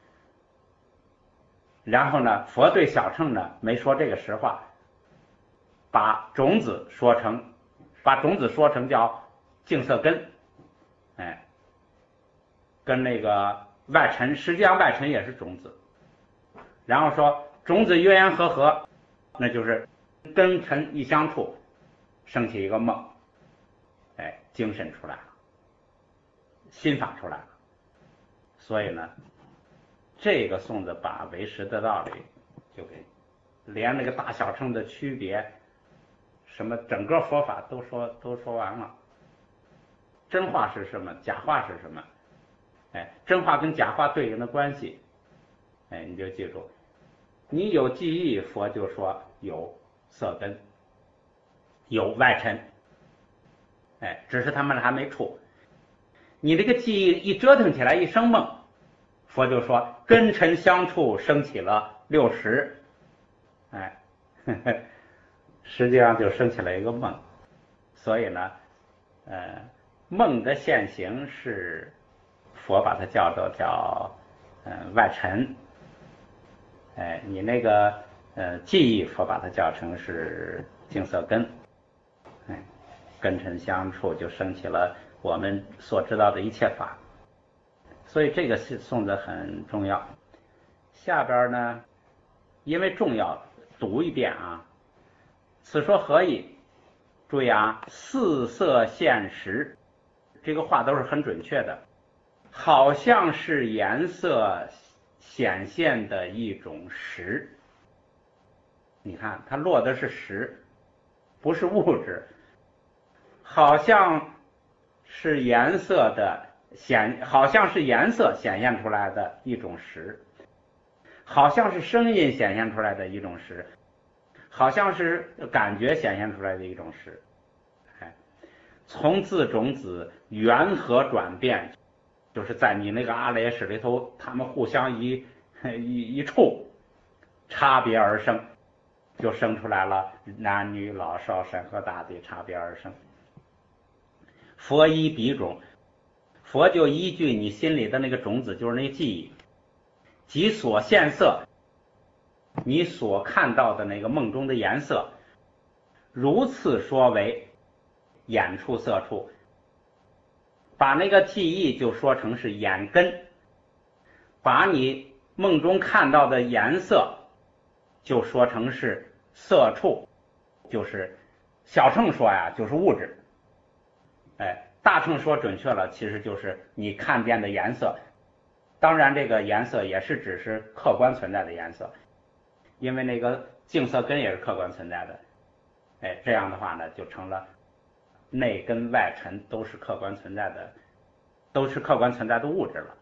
然后呢，佛对小乘呢没说这个实话，把种子说成，把种子说成叫净色根，哎，跟那个外尘，实际上外尘也是种子。然后说种子约言和合，那就是根尘一相处，升起一个梦，哎，精神出来了，心法出来了。所以呢，这个宋子把为实的道理就给连那个大小乘的区别，什么整个佛法都说都说完了。真话是什么？假话是什么？哎，真话跟假话对应的关系，哎，你就记住，你有记忆，佛就说有色根，有外尘，哎，只是他们还没处。你这个记忆一折腾起来，一生梦，佛就说根尘相处，升起了六十，哎，呵呵，实际上就升起了一个梦。所以呢，呃，梦的现行是佛把它叫做叫嗯、呃、外尘，哎，你那个呃记忆佛把它叫成是净色根，哎，根尘相处就升起了我们所知道的一切法。所以这个颂子很重要。下边呢，因为重要，读一遍啊。此说何意？注意啊，四色现实，这个话都是很准确的，好像是颜色显现的一种实。你看，它落的是实，不是物质，好像是颜色的显，好像是颜色显现出来的一种实，好像是声音显现出来的一种实，好像是感觉显现出来的一种实。哎，从自种子缘合转变，就是在你那个阿赖耶识里头，他们互相一一一处，差别而生，就生出来了男女老少山河大地，差别而生。佛依彼种，佛就依据你心里的那个种子，就是那个记忆，即所现色，你所看到的那个梦中的颜色，如次说为眼处色处，把那个记忆就说成是眼根，把你梦中看到的颜色就说成是色处，就是小乘说呀，就是物质。哎，大乘说准确了，其实就是你看见的颜色。当然，这个颜色也是只是客观存在的颜色，因为那个净色根也是客观存在的。哎，这样的话呢，就成了内根外尘都是客观存在的，都是客观存在的物质了。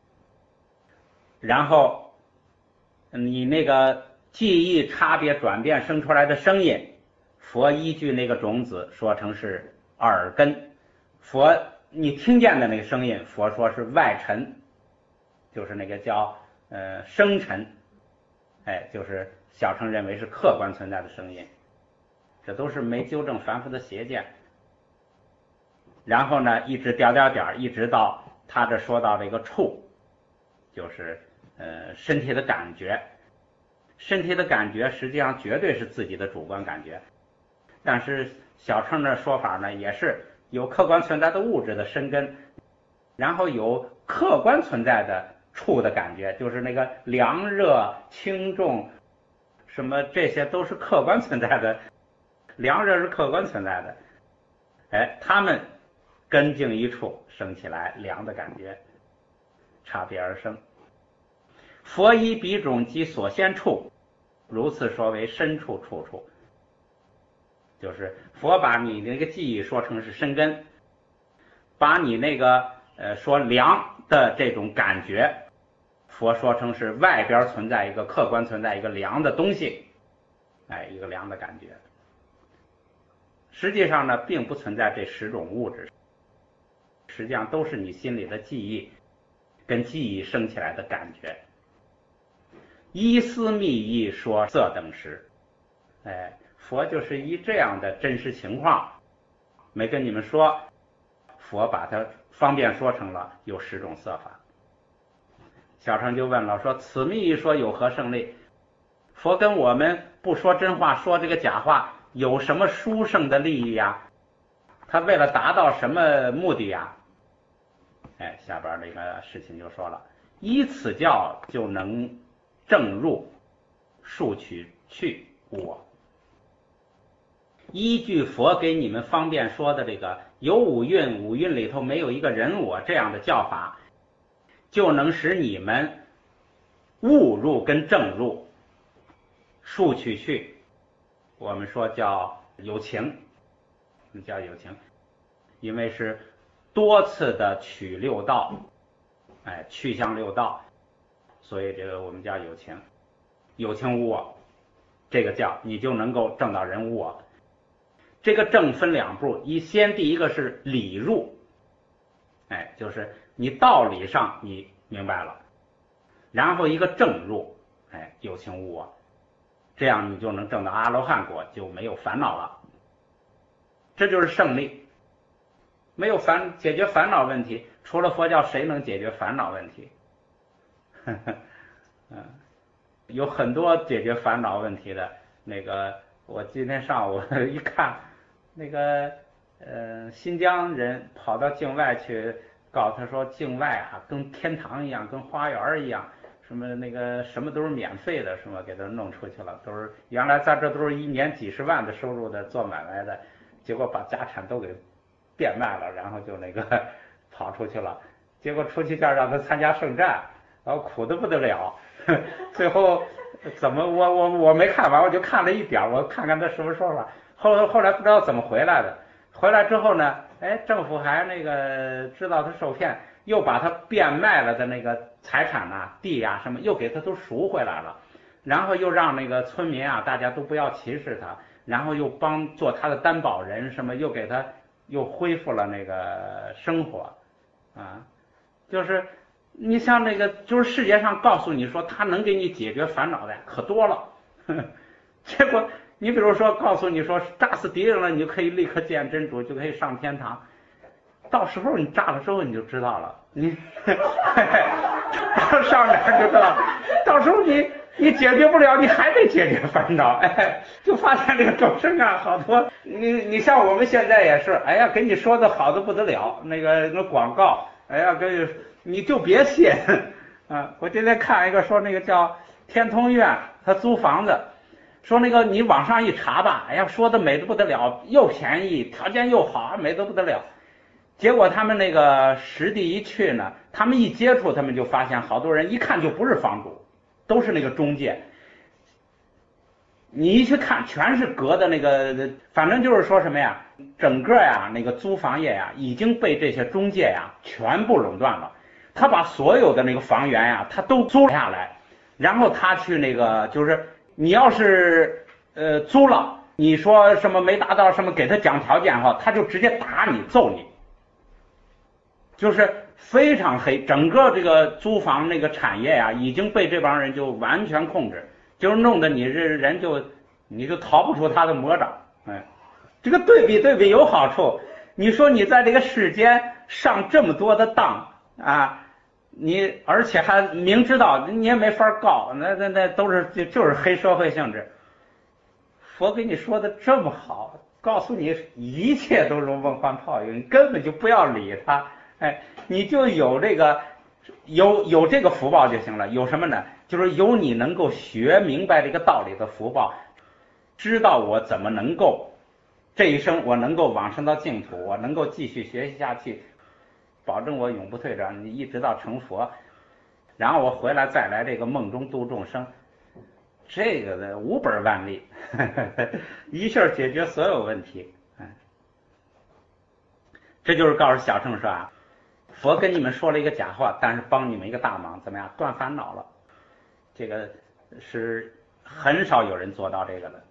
然后你那个记忆差别转变生出来的声音，佛依据那个种子说成是耳根。佛你听见的那个声音，佛说是外尘，就是那个叫呃声尘，哎，就是小乘认为是客观存在的声音，这都是没纠正凡夫的邪见。然后呢，一直点点点，一直到他这说到这个触，就是呃身体的感觉。身体的感觉实际上绝对是自己的主观感觉，但是小乘的说法呢，也是有客观存在的物质的生根，然后有客观存在的触的感觉，就是那个凉热轻重什么，这些都是客观存在的，凉热是客观存在的。哎，他们根茎一处生起来凉的感觉，差别而生。佛依彼种即所现处，如此说为深处处处，就是佛把你那个记忆说成是深根，把你那个呃说凉的这种感觉，佛说成是外边存在一个客观存在一个凉的东西，哎，一个凉的感觉。实际上呢，并不存在这十种物质，实际上都是你心里的记忆跟记忆生起来的感觉。依思密意说色等识，哎，佛就是依这样的真实情况，没跟你们说，佛把它方便说成了有十种色法。小乘就问了，说此密意说有何胜利？佛跟我们不说真话，说这个假话，有什么殊胜的利益呀？他为了达到什么目的呀？哎，下边这个事情就说了，依此教就能正入数取去我。依据佛给你们方便说的这个有五蕴，五蕴里头没有一个人我这样的教法，就能使你们悟入跟正入数取去，我们说叫有情，叫有情，因为是多次的取六道，哎，去向六道，所以这个我们叫有情，有情无我，这个叫你就能够证到人无我。这个正分两步，一先第一个是理入，哎，就是你道理上你明白了，然后一个正入，哎，有情无我，这样你就能证到阿罗汉果，就没有烦恼了。这就是胜利，没有烦解决烦恼问题，除了佛教谁能解决烦恼问题？呵呵，嗯，有很多解决烦恼问题的。那个我今天上午一看，那个呃新疆人跑到境外去告诉他说，境外啊跟天堂一样，跟花园一样，什么那个什么都是免费的，什么给他弄出去了，都是原来在这都是一年几十万的收入的做买卖的，结果把家产都给变卖了，然后就那个跑出去了，结果出去这儿让他参加圣战，然后苦得不得了，最后怎么我我我没看完，我就看了一点，我看看他什么说法。后后来不知道怎么回来的，回来之后呢，哎，政府还那个知道他受骗，又把他变卖了的那个财产呐、啊、地呀、啊、什么，又给他都赎回来了，然后又让那个村民啊，大家都不要歧视他，然后又帮做他的担保人，什么又给他又恢复了那个生活，啊，就是你像那个，就是世界上告诉你说他能给你解决烦恼的可多了，呵呵，结果你比如说告诉你说炸死敌人了，你就可以立刻见真主，就可以上天堂。到时候你炸了之后你就知道了，你上哪就知道，到时候你你解决不了，你还得解决烦恼，哎，就发现这个众生啊，好多你你像我们现在也是，哎呀，给你说的好的不得了，那个那广告，哎呀，给你你就别信啊！我今天看一个说那个叫天通苑，他租房子。说那个你网上一查吧，哎呀，说的美得不得了，又便宜，条件又好，美得不得了。结果他们那个实地一去呢，他们一接触，他们就发现好多人一看就不是房主，都是那个中介。你一去看，全是隔的那个，反正就是说什么呀，整个呀那个租房业呀已经被这些中介呀全部垄断了。他把所有的那个房源呀，他都租下来，然后他去那个就是。你要是呃租了，你说什么没达到什么，给他讲条件哈，他就直接打你揍你，就是非常黑。整个这个租房那个产业呀、啊，已经被这帮人就完全控制，就是弄得你这人就你就逃不出他的魔掌。哎，这个对比对比有好处。你说你在这个世间上这么多的当啊。你而且还明知道你也没法告，那那那都是就就是黑社会性质。佛给你说的这么好，告诉你一切都是梦幻泡影，你根本就不要理他，哎，你就有这个有有这个福报就行了。有什么呢？就是有你能够学明白这个道理的福报，知道我怎么能够这一生我能够往生到净土，我能够继续学习下去。保证我永不退转，你一直到成佛，然后我回来再来这个梦中度众生，这个的无本万利，呵呵，一下解决所有问题。哎，这就是告诉小乘说啊， 佛跟你们说了一个假话，但是帮你们一个大忙，怎么样？断烦恼了。这个是很少有人做到这个的。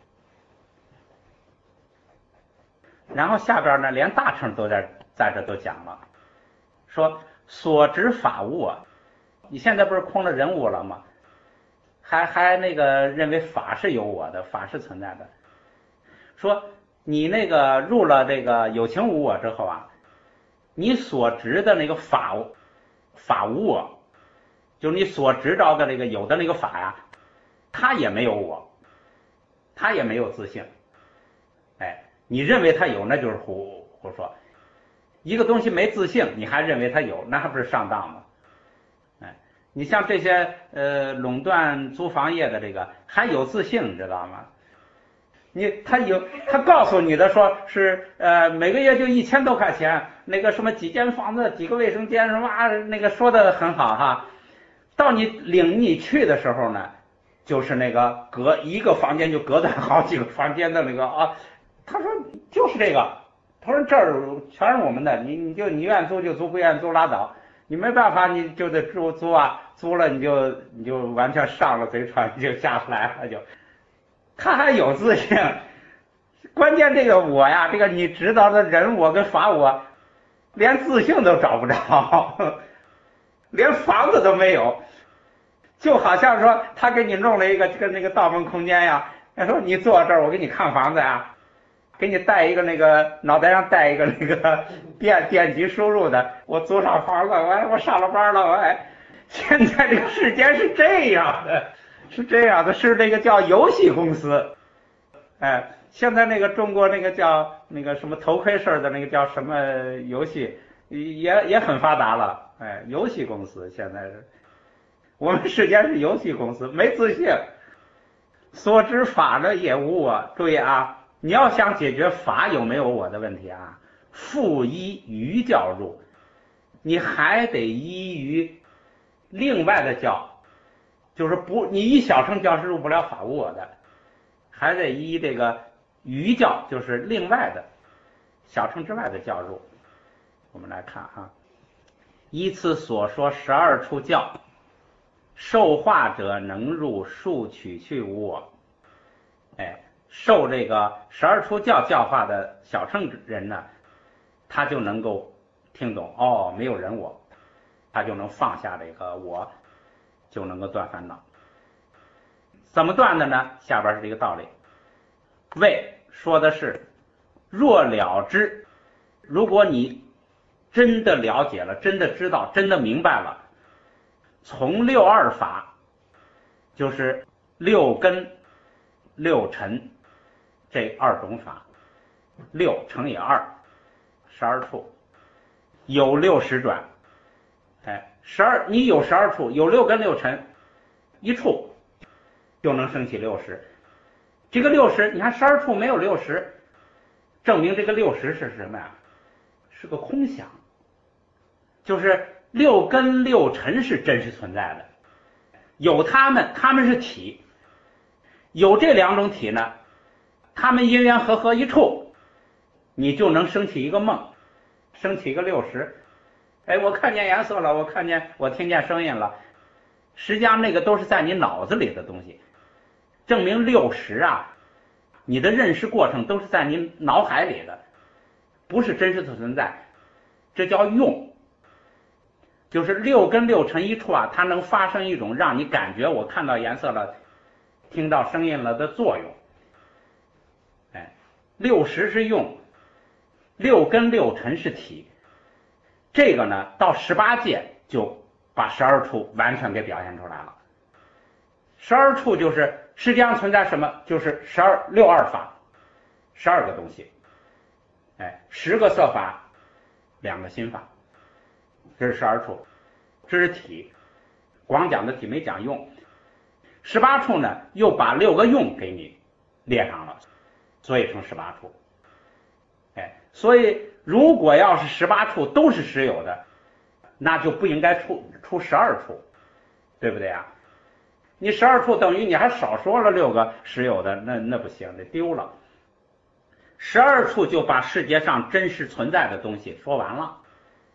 然后下边呢，连大乘都在在这都讲了，说所执法物啊，你现在不是空了人我了吗？还还那个认为法是有我的，法是存在的。说你那个入了这个有情无我之后啊，你所执的那个法法无我，就是你所执着的那个有的那个法呀，它也没有我，它也没有自性。哎，你认为它有，那就是胡胡说。一个东西没自性，你还认为它有，那还不是上当吗？哎，你像这些呃垄断租房业的这个还有自性，你知道吗？你他有他告诉你的说是呃每个月就一千多块钱，那个什么几间房子几个卫生间什么啊，那个说的很好哈。到你领你去的时候呢，就是那个隔一个房间就隔断好几个房间的那个啊。他说就是这个，他说这儿全是我们的，你你就你愿租就租，不愿租拉倒，你没办法你就得租租啊，租了你就你就完全上了贼船，你就下不来了就。他还有自性，关键这个我呀，这个你知道的人我跟法我，连自性都找不着，连房子都没有，就好像说他给你弄了一个跟那个盗梦空间呀，他说你坐这儿我给你看房子呀，给你带一个那个脑袋上带一个那个电电极输入的，我租上房子，我我上了班了，我哎，现在这个世界是这样的。是这样的，是这个叫游戏公司，哎，现在那个中国那个叫那个什么头盔式的那个叫什么游戏，也也很发达了，哎，游戏公司现在是，我们世间是游戏公司，没自信，所知法的也无我。注意啊，你要想解决法有没有我的问题啊，复依于教入，你还得依于另外的教。就是不，你一小乘教是入不了法无我的，还得依这个余教，就是另外的小乘之外的教入。我们来看哈，依次所说十二处教，受化者能入数取去无我。哎，受这个十二处教教化的小乘人呢，他就能够听懂哦，没有人我，他就能放下这个我。就能够断烦恼。怎么断的呢？下边是这个道理。为说的是，若了知，如果你真的了解了，真的知道，真的明白了，从六二法，就是六根、六尘这二种法，六乘以二，十二处，有六十转。哎，十二，你有十二处，有六根六尘，一处就能升起六十。这个六十，你看十二处没有六十，证明这个六十是什么呀？是个空想，就是六根六尘是真实存在的，有它们，它们是体，有这两种体呢，它们因缘和合一处，你就能升起一个梦，升起一个六十。哎，我看见颜色了，我看见，我听见声音了，实际上那个都是在你脑子里的东西，证明六十啊，你的认识过程都是在你脑海里的，不是真实的存在，这叫用，就是六跟六乘一处啊，它能发生一种让你感觉我看到颜色了，听到声音了的作用。哎，六十是用，六跟六乘是体。这个呢，到十八界就把十二处完全给表现出来了。十二处就是实际上存在什么？就是十二六二法，十二个东西。哎，十个色法，两个心法，这是十二处，这是体，光讲的体没讲用。十八处呢，又把六个用给你列上了，所以成十八处。哎，所以如果要是十八处都是实有的，那就不应该出出十二处，对不对啊？你十二处等于你还少说了六个实有的，那那不行，那丢了。十二处就把世界上真实存在的东西说完了。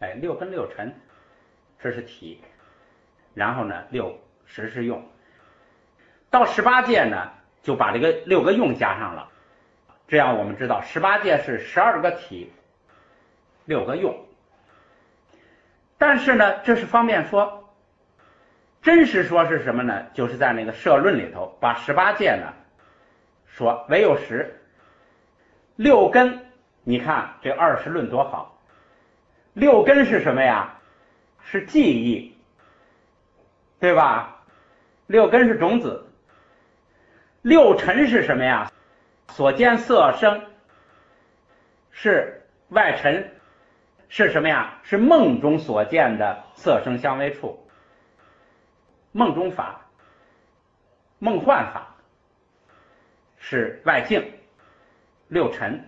哎，六根六尘，这是体。然后呢，六十是用。到十八界呢，就把这个六个用加上了。这样我们知道，十八界是十二个体，六个用。但是呢，这是方便说。真实说是什么呢？就是在那个社论里头，把十八界呢说唯有十，六根。你看这二十论多好，六根是什么呀？是记忆，对吧？六根是种子。六尘是什么呀？所见色声，是外尘，是什么呀？是梦中所见的色声香味触，梦中法，梦幻法，是外境，六尘。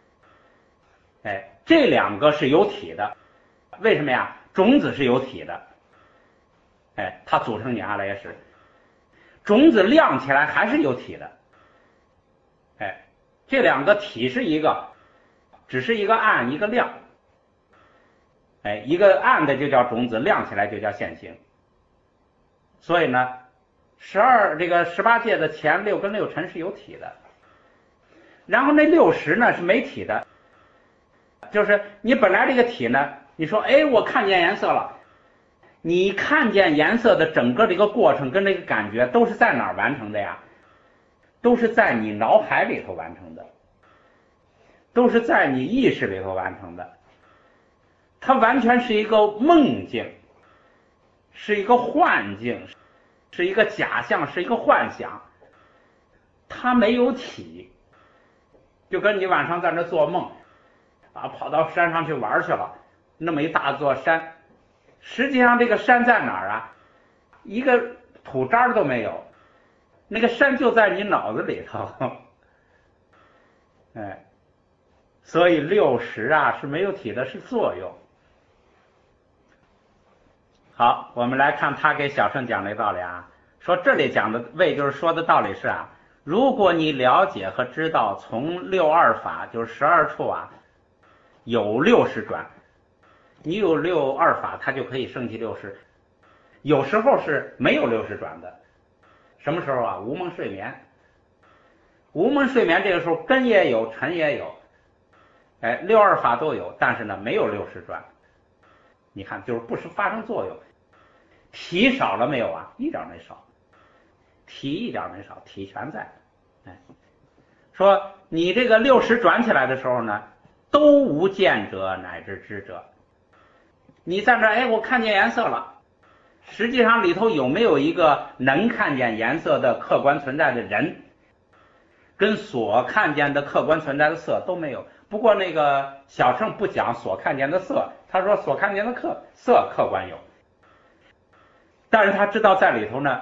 哎，这两个是有体的。为什么呀？种子是有体的，哎，它组成你阿赖耶识。种子亮起来还是有体的，哎，这两个体是一个，只是一个暗一个亮，哎，一个暗的就叫种子，亮起来就叫现行。所以呢，十二这个十八界的前六跟六尘是有体的，然后那六十呢是没体的，就是你本来这个体呢，你说哎我看见颜色了。你看见颜色的整个这个过程跟这个感觉都是在哪儿完成的呀？都是在你脑海里头完成的，都是在你意识里头完成的。它完全是一个梦境，是一个幻境，是一个假象，是一个幻想。它没有体，就跟你晚上在那做梦啊，跑到山上去玩去了，那么一大座山。实际上这个山在哪儿啊？一个土渣都没有，那个山就在你脑子里头。哎，所以六十啊是没有体的，是作用。好，我们来看他给小乘讲的道理啊，说这里讲的为就是说的道理是啊，如果你了解和知道从六二法就是十二处啊有六十转。你有六二法，它就可以升起六十。有时候是没有六十转的，什么时候啊？无梦睡眠。无梦睡眠这个时候根也有，尘也有，哎，六二法都有，但是呢没有六十转。你看，就是不是发生作用。体少了没有啊？一点没少，体一点没少，体全在。哎，说你这个六十转起来的时候呢，都无见者乃至知者。你在这，哎，我看见颜色了。实际上里头有没有一个能看见颜色的客观存在的人，跟所看见的客观存在的色都没有。不过那个小乘不讲所看见的色，他说所看见的客色客观有，但是他知道在里头呢，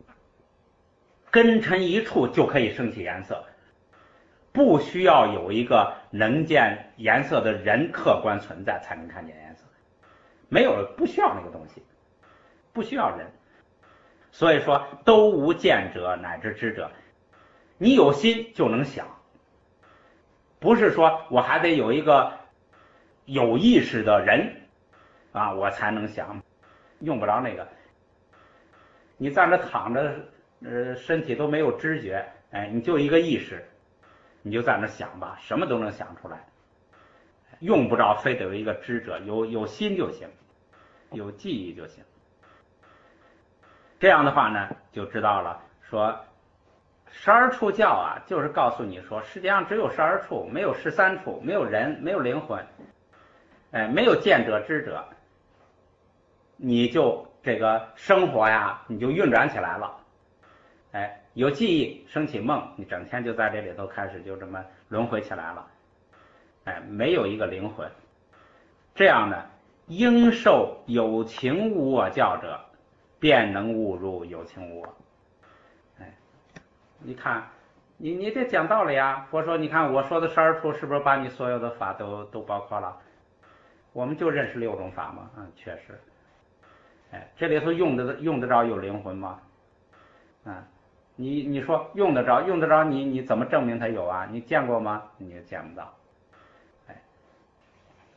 根尘一处就可以升起颜色，不需要有一个能见颜色的人客观存在才能看见颜色。没有了，不需要那个东西，不需要人。所以说都无见者乃至知者，你有心就能想，不是说我还得有一个有意识的人啊我才能想，用不着那个。你在那躺着，呃，身体都没有知觉，哎，你就一个意识，你就在那想吧，什么都能想出来。用不着非得有一个知者，有有心就行，有记忆就行。这样的话呢，就知道了，说十二处教啊，就是告诉你说，世界上只有十二处，没有十三处，没有人，没有灵魂，哎，没有见者知者，你就这个生活呀，你就运转起来了，哎，有记忆，升起梦，你整天就在这里头开始就这么轮回起来了。哎，没有一个灵魂，这样呢，应受有情无我教者，便能悟入有情无我。哎，你看，你你得讲道理啊！佛说，你看我说的十二处是不是把你所有的法都都包括了？我们就认识六种法吗？嗯，确实。哎，这里头用得用得着有灵魂吗？嗯，你你说用得着，用得着你你怎么证明它有啊？你见过吗？你也见不到。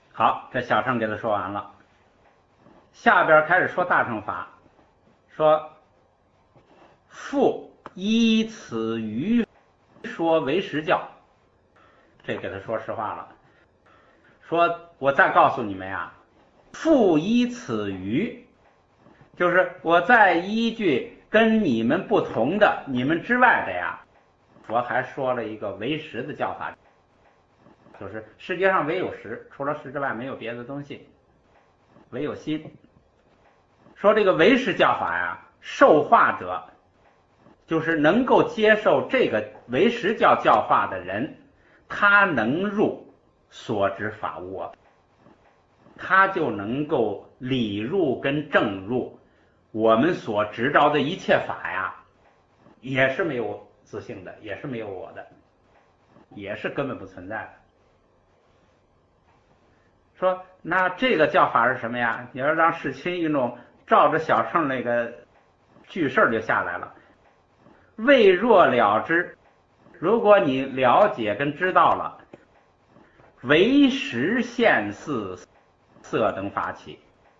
好，这小乘给他说完了，下边开始说大乘法，说复依此余说为实教，这给他说实话了，说我再告诉你们呀，复依此余，就是我再依据跟你们不同的，你们之外的呀，我还说了一个为实的教法，就是世界上唯有实，除了实之外没有别的东西，唯有心。说这个唯实教法呀，受化者就是能够接受这个唯实教教化的人，他能入所知法悟，他就能够理入跟正入我们所执着的一切法呀，也是没有自性的，也是没有我的，也是根本不存在的。说那这个教法是什么呀？你要让世亲运动照着小乘那个句式就下来了，未若了之，如果你了解跟知道了，唯实现似色等法起，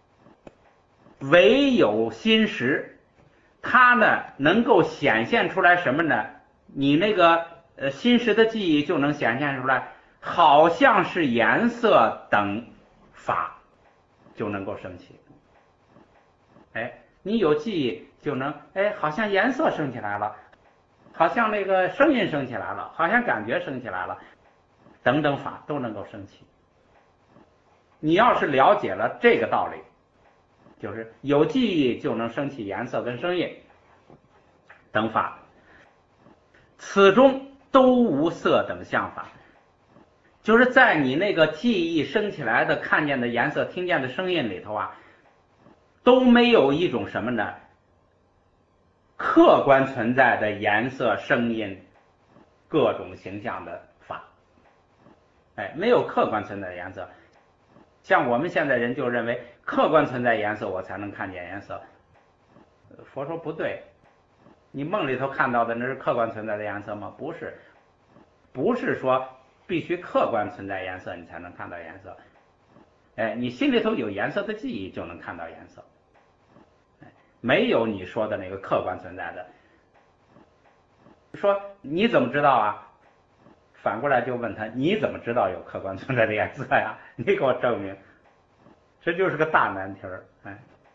唯有心识，它呢能够显现出来什么呢？你那个呃心识的记忆就能显现出来，好像是颜色等法就能够升起。哎，你有记忆就能，哎，好像颜色升起来了，好像那个声音升起来了，好像感觉升起来了，等等法都能够升起。你要是了解了这个道理，就是有记忆就能升起颜色跟声音等法，此中都无色等相法，就是在你那个记忆升起来的看见的颜色听见的声音里头啊，都没有一种什么呢客观存在的颜色声音各种形象的法，哎，没有客观存在的颜色。像我们现在人就认为客观存在颜色我才能看见颜色，佛说不对，你梦里头看到的那是客观存在的颜色吗？不是，不是说必须客观存在颜色你才能看到颜色，哎，你心里头有颜色的记忆就能看到颜色，没有你说的那个客观存在的。说你怎么知道啊？反过来就问他，你怎么知道有客观存在的颜色呀？你给我证明，这就是个大难题儿。哎，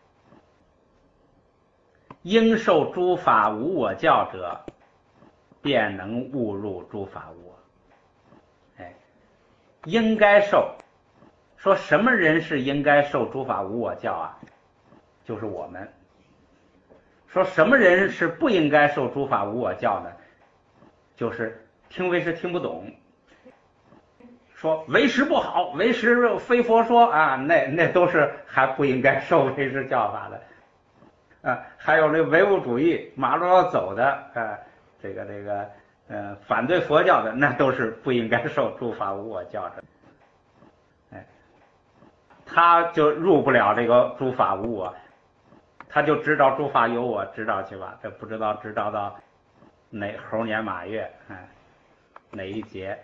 应受诸法无我教者，便能悟入诸法无我。哎，应该受，说什么人是应该受诸法无我教啊？就是我们。说什么人是不应该受诸法无我教呢？就是听唯识听不懂，说唯识不好，唯识非佛说啊，那那都是还不应该受唯识教法的啊。还有那唯物主义马路要走的啊，这个这个呃反对佛教的，那都是不应该受诸法无我教的。哎，他就入不了这个诸法无我，他就知道诸法有我，知道去吧，这不知道知道到哪猴年马月，哎，哪一节？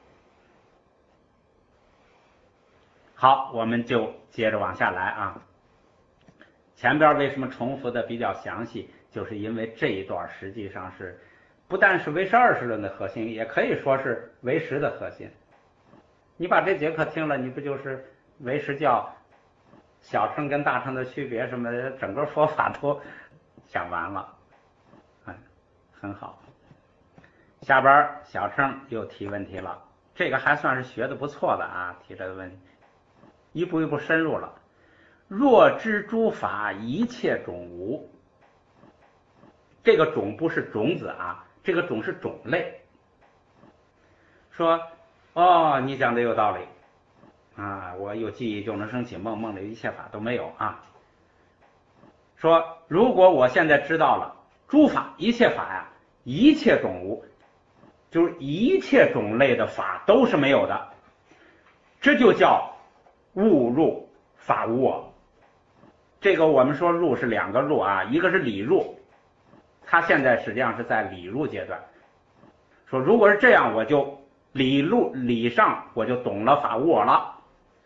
好，我们就接着往下来啊。前边为什么重复的比较详细，就是因为这一段实际上是不但是唯识二十论的核心，也可以说是唯识的核心。你把这节课听了，你不就是唯识教小乘跟大乘的区别什么的，整个佛法都讲完了，哎，很好。下边小乘又提问题了，这个还算是学的不错的啊，提这个问题，一步一步深入了。若知诸法一切种无，这个种不是种子啊，这个种是种类。说哦，你讲的有道理啊，我有记忆就能升起梦，梦里一切法都没有啊。说如果我现在知道了诸法一切法呀，一切种无，就是一切种类的法都是没有的，这就叫悟入法无我。这个我们说入是两个入啊，一个是理入，他现在实际上是在理入阶段。说如果是这样，我就理入理上我就懂了法无我了。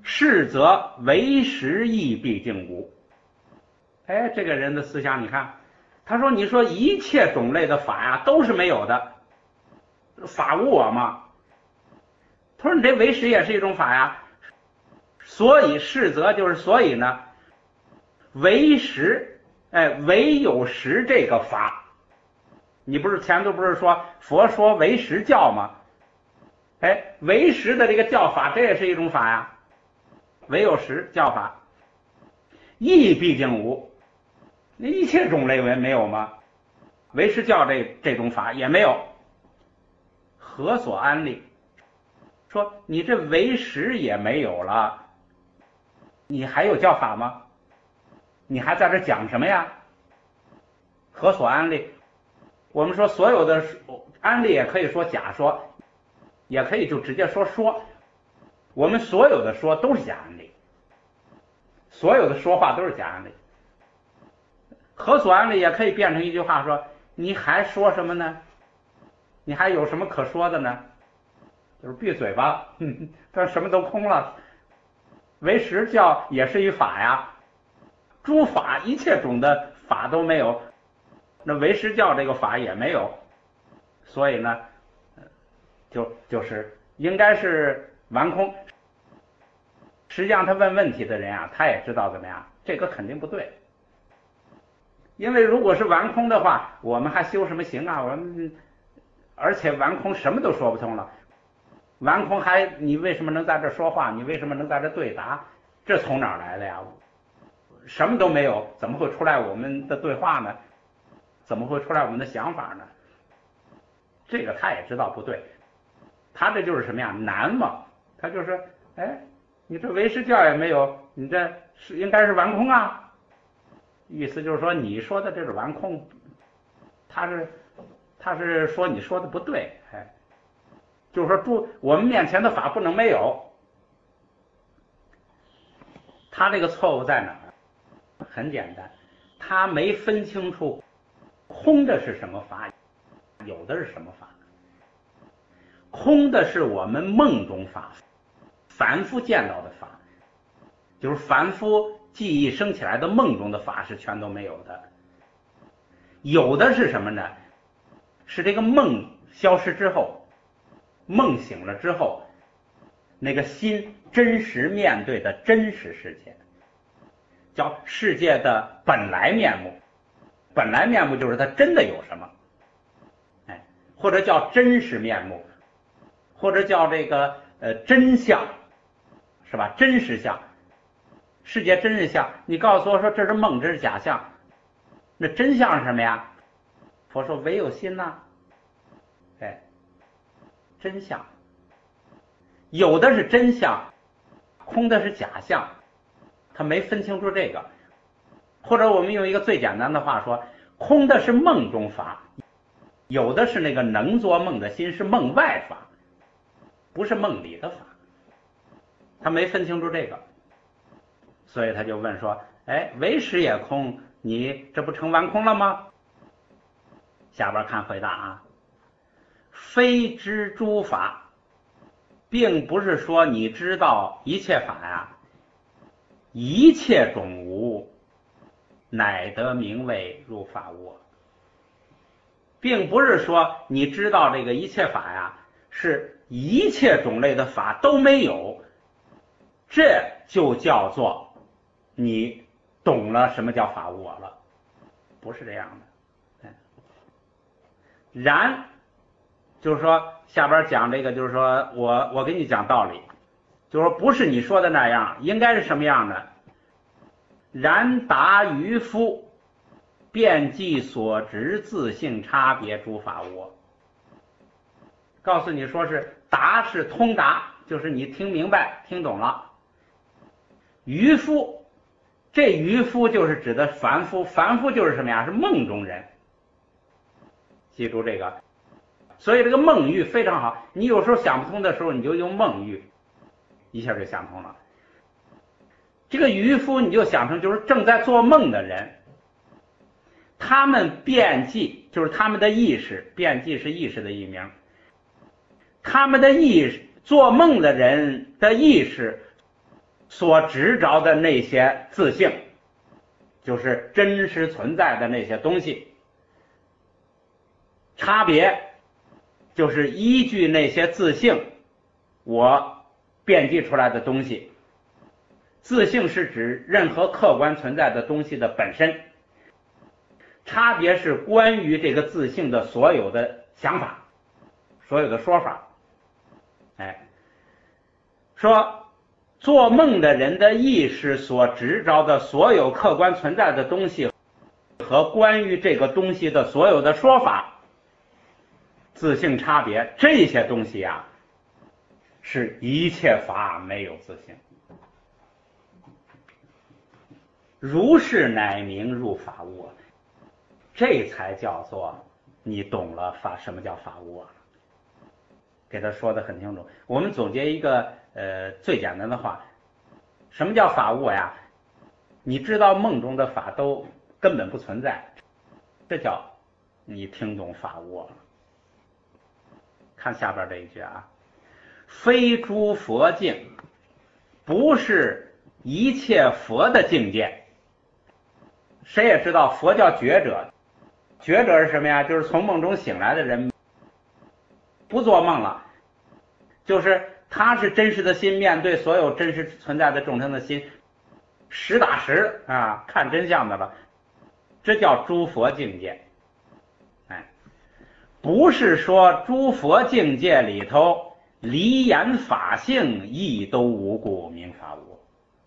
是则为实亦必竟无。哎，这个人的思想你看，他说你说一切种类的法呀都是没有的，法无我嘛。他说你这为实也是一种法呀，所以是则就是所以呢，为实，哎，唯有实这个法。你不是前头不是说佛说为实教吗？哎，为实的这个教法，这也是一种法呀，唯有实教法，亦必竟无。那一切种类为没有吗？为实教这这种法也没有，何所安立？说你这为实也没有了，你还有教法吗？你还在这讲什么呀？何所安立？我们说所有的安立也可以说假说，也可以就直接说说。我们所有的说都是假安立，所有的说话都是假安立。何所安立也可以变成一句话说，你还说什么呢？你还有什么可说的呢？就是闭嘴吧，但什么都空了。为实教也是一法呀，诸法一切种的法都没有，那为实教这个法也没有，所以呢，就就是应该是完空。实际上他问问题的人啊，他也知道怎么样，这个肯定不对。因为如果是完空的话，我们还修什么行啊？我们而且完空什么都说不通了。完空还你为什么能在这说话？你为什么能在这对答？这从哪儿来的呀？什么都没有，怎么会出来我们的对话呢？怎么会出来我们的想法呢？这个他也知道不对，他这就是什么呀？难嘛，他就是哎，你这为实教也没有，你这是应该是完空啊。意思就是说你说的这是完空，他是他是说你说的不对，哎，就是说诸我们面前的法不能没有。他这个错误在哪儿？很简单，他没分清楚空的是什么法，有的是什么法。空的是我们梦中法，凡夫见到的法，就是凡夫记忆升起来的梦中的法是全都没有的。有的是什么呢？是这个梦消失之后，梦醒了之后，那个心真实面对的真实世界，叫世界的本来面目。本来面目就是它真的有什么，哎，或者叫真实面目，或者叫这个呃真相，是吧？真实相，世界真实相。你告诉我说这是梦，这是假象，那真相是什么呀？佛说唯有心呐、啊，哎，真相。有的是真相，空的是假象，他没分清楚这个。或者我们用一个最简单的话说，空的是梦中法，有的是那个能做梦的心，是梦外法，不是梦里的法。他没分清楚这个，所以他就问说，哎，为实也空，你这不成完空了吗？下边看回答啊，非知诸法，并不是说你知道一切法呀，一切种无，乃得名为入法无。并不是说你知道这个一切法呀，是一切种类的法都没有，这就叫做你懂了什么叫法无我了，不是这样的。然就是说下边讲这个，就是说我我给你讲道理，就是说不是你说的那样，应该是什么样的？然达渔夫，遍计所执自性差别诸法无我。告诉你说是达是通达，就是你听明白听懂了。渔夫，这渔夫就是指的凡夫，凡夫就是什么呀？是梦中人。记住这个，所以这个梦喻非常好。你有时候想不通的时候，你就用梦喻，一下就想通了。这个渔夫你就想成就是正在做梦的人，他们遍计就是他们的意识，遍计是意识的译名，他们的意识，做梦的人的意识所执着的那些自性，就是真实存在的那些东西。差别就是依据那些自性我编辑出来的东西。自性是指任何客观存在的东西的本身，差别是关于这个自性的所有的想法，所有的说法。哎，说做梦的人的意识所执着的所有客观存在的东西和关于这个东西的所有的说法，自性差别，这些东西啊，是一切法没有自性。如是乃名入法悟，这才叫做你懂了法什么叫法悟啊？给他说得很清楚。我们总结一个呃最简单的话，什么叫法悟呀？你知道梦中的法都根本不存在，这叫你听懂法悟了。看下边这一句啊，非诸佛境，不是一切佛的境界。谁也知道佛叫觉者，觉者是什么呀？就是从梦中醒来的人，不做梦了，就是他是真实的心，面对所有真实存在的众生的心，实打实啊看真相的了，这叫诸佛境界。哎，不是说诸佛境界里头离言法性亦都无故名法无，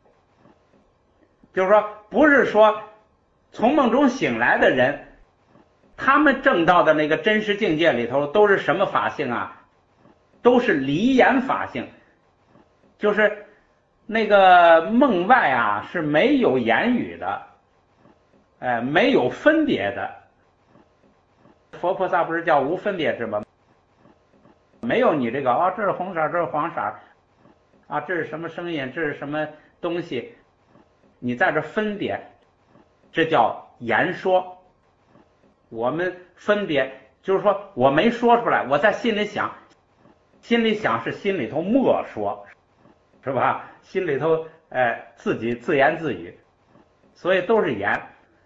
就是说不是说从梦中醒来的人，他们证到的那个真实境界里头都是什么法性啊？都是离言法性，就是那个梦外啊是没有言语的，哎，没有分别的。佛菩萨不是叫无分别智吗？没有你这个哦，这是红色，这是黄色，啊，这是什么声音，这是什么东西，你在这分别，这叫言说。我们分别就是说我没说出来，我在心里想，心里想是心里头默说，是吧？心里头哎自己自言自语，所以都是言。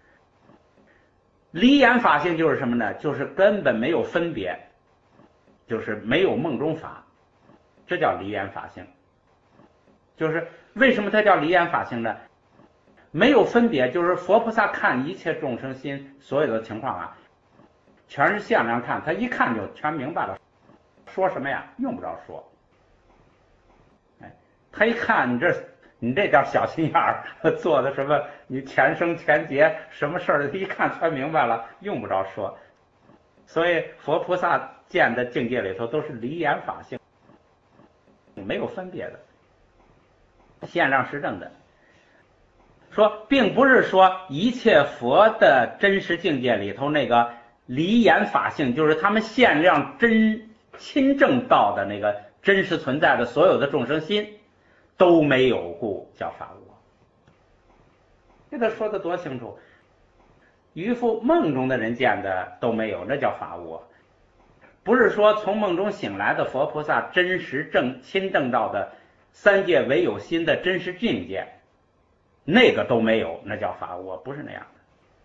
离言法性就是什么呢？就是根本没有分别，就是没有梦中法，这叫离言法性。就是为什么它叫离言法性呢？没有分别，就是佛菩萨看一切众生心所有的情况啊，全是向量看，他一看就全明白了，说什么呀？用不着说。哎，他一看你这你这点小心眼儿做的什么，你前生前劫什么事儿，一看全明白了，用不着说。所以佛菩萨见的境界里头都是离言法性，没有分别的，现量实证的。说并不是说一切佛的真实境界里头那个离言法性，就是他们现量真亲证到的那个真实存在的所有的众生心都没有故叫法无。这他说的多清楚，渔夫梦中的人见的都没有，那叫法无。不是说从梦中醒来的佛菩萨真实正亲证到的三界唯有心的真实境界，那个都没有，那叫法无，不是那样的。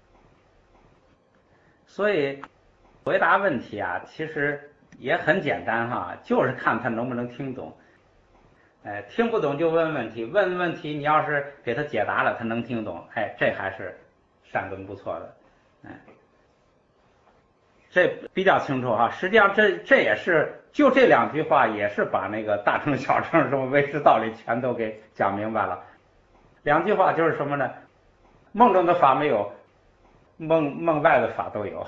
所以回答问题啊，其实也很简单哈，就是看他能不能听懂。哎，听不懂就问问题，问问题你要是给他解答了，他能听懂，哎，这还是善根不错的。哎，这比较清楚哈。实际上这这也是就这两句话，也是把那个大乘小乘什么唯识道理全都给讲明白了。两句话就是什么呢？梦中的法没有，梦梦外的法都有。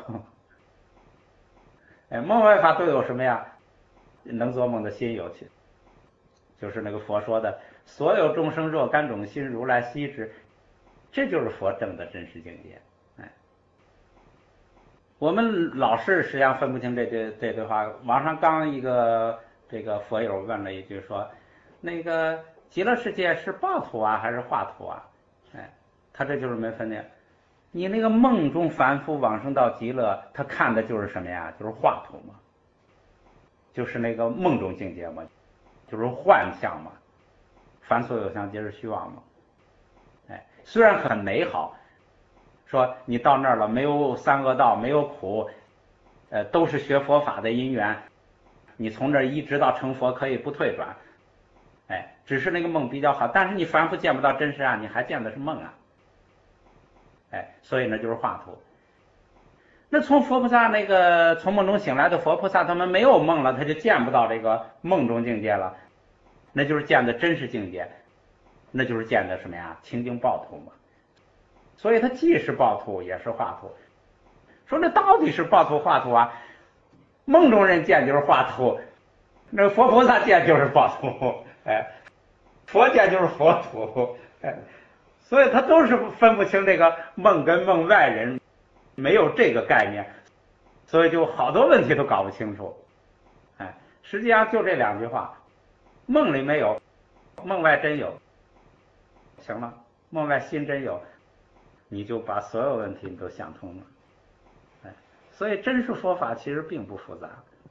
哎，梦外法都有什么呀？能做梦的心有去，就是那个佛说的所有众生若干种心，如来悉知，这就是佛证的真实境界。哎，我们老是实际上分不清这句这句话。网上刚一个这个佛友问了一句说，那个极乐世界是报土啊还是化土啊？哎，他这就是没分辨。你那个梦中凡夫往生到极乐，他看的就是什么呀？就是化土嘛，就是那个梦中境界嘛，就是幻象嘛。 凡所有相皆是虚妄嘛。哎，虽然很美好，说你到那儿了，没有三恶道，没有苦，呃，都是学佛法的因缘，你从这儿一直到成佛可以不退转。哎，只是那个梦比较好，但是你凡夫见不到真实啊，你还见的是梦啊。哎，所以呢就是画图。那从佛菩萨那个从梦中醒来的佛菩萨，他们没有梦了，他就见不到这个梦中境界了，那就是见的真实境界，那就是见的什么呀？清净报图嘛。所以他既是报图也是画图。说那到底是报图画图啊？梦中人见就是画图，那佛菩萨见就是报图，哎，佛见就是佛图，哎，所以他都是分不清这个梦跟梦外人。没有这个概念，所以就好多问题都搞不清楚。哎，实际上就这两句话，梦里没有，梦外真有。行了，梦外心真有，你就把所有问题你都想通了。哎，所以真实佛法其实并不复杂。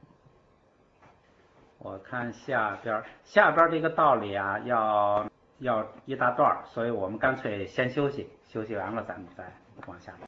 我看下边下边这个道理啊，要要一大段，所以我们干脆先休息，休息完了咱们再往下。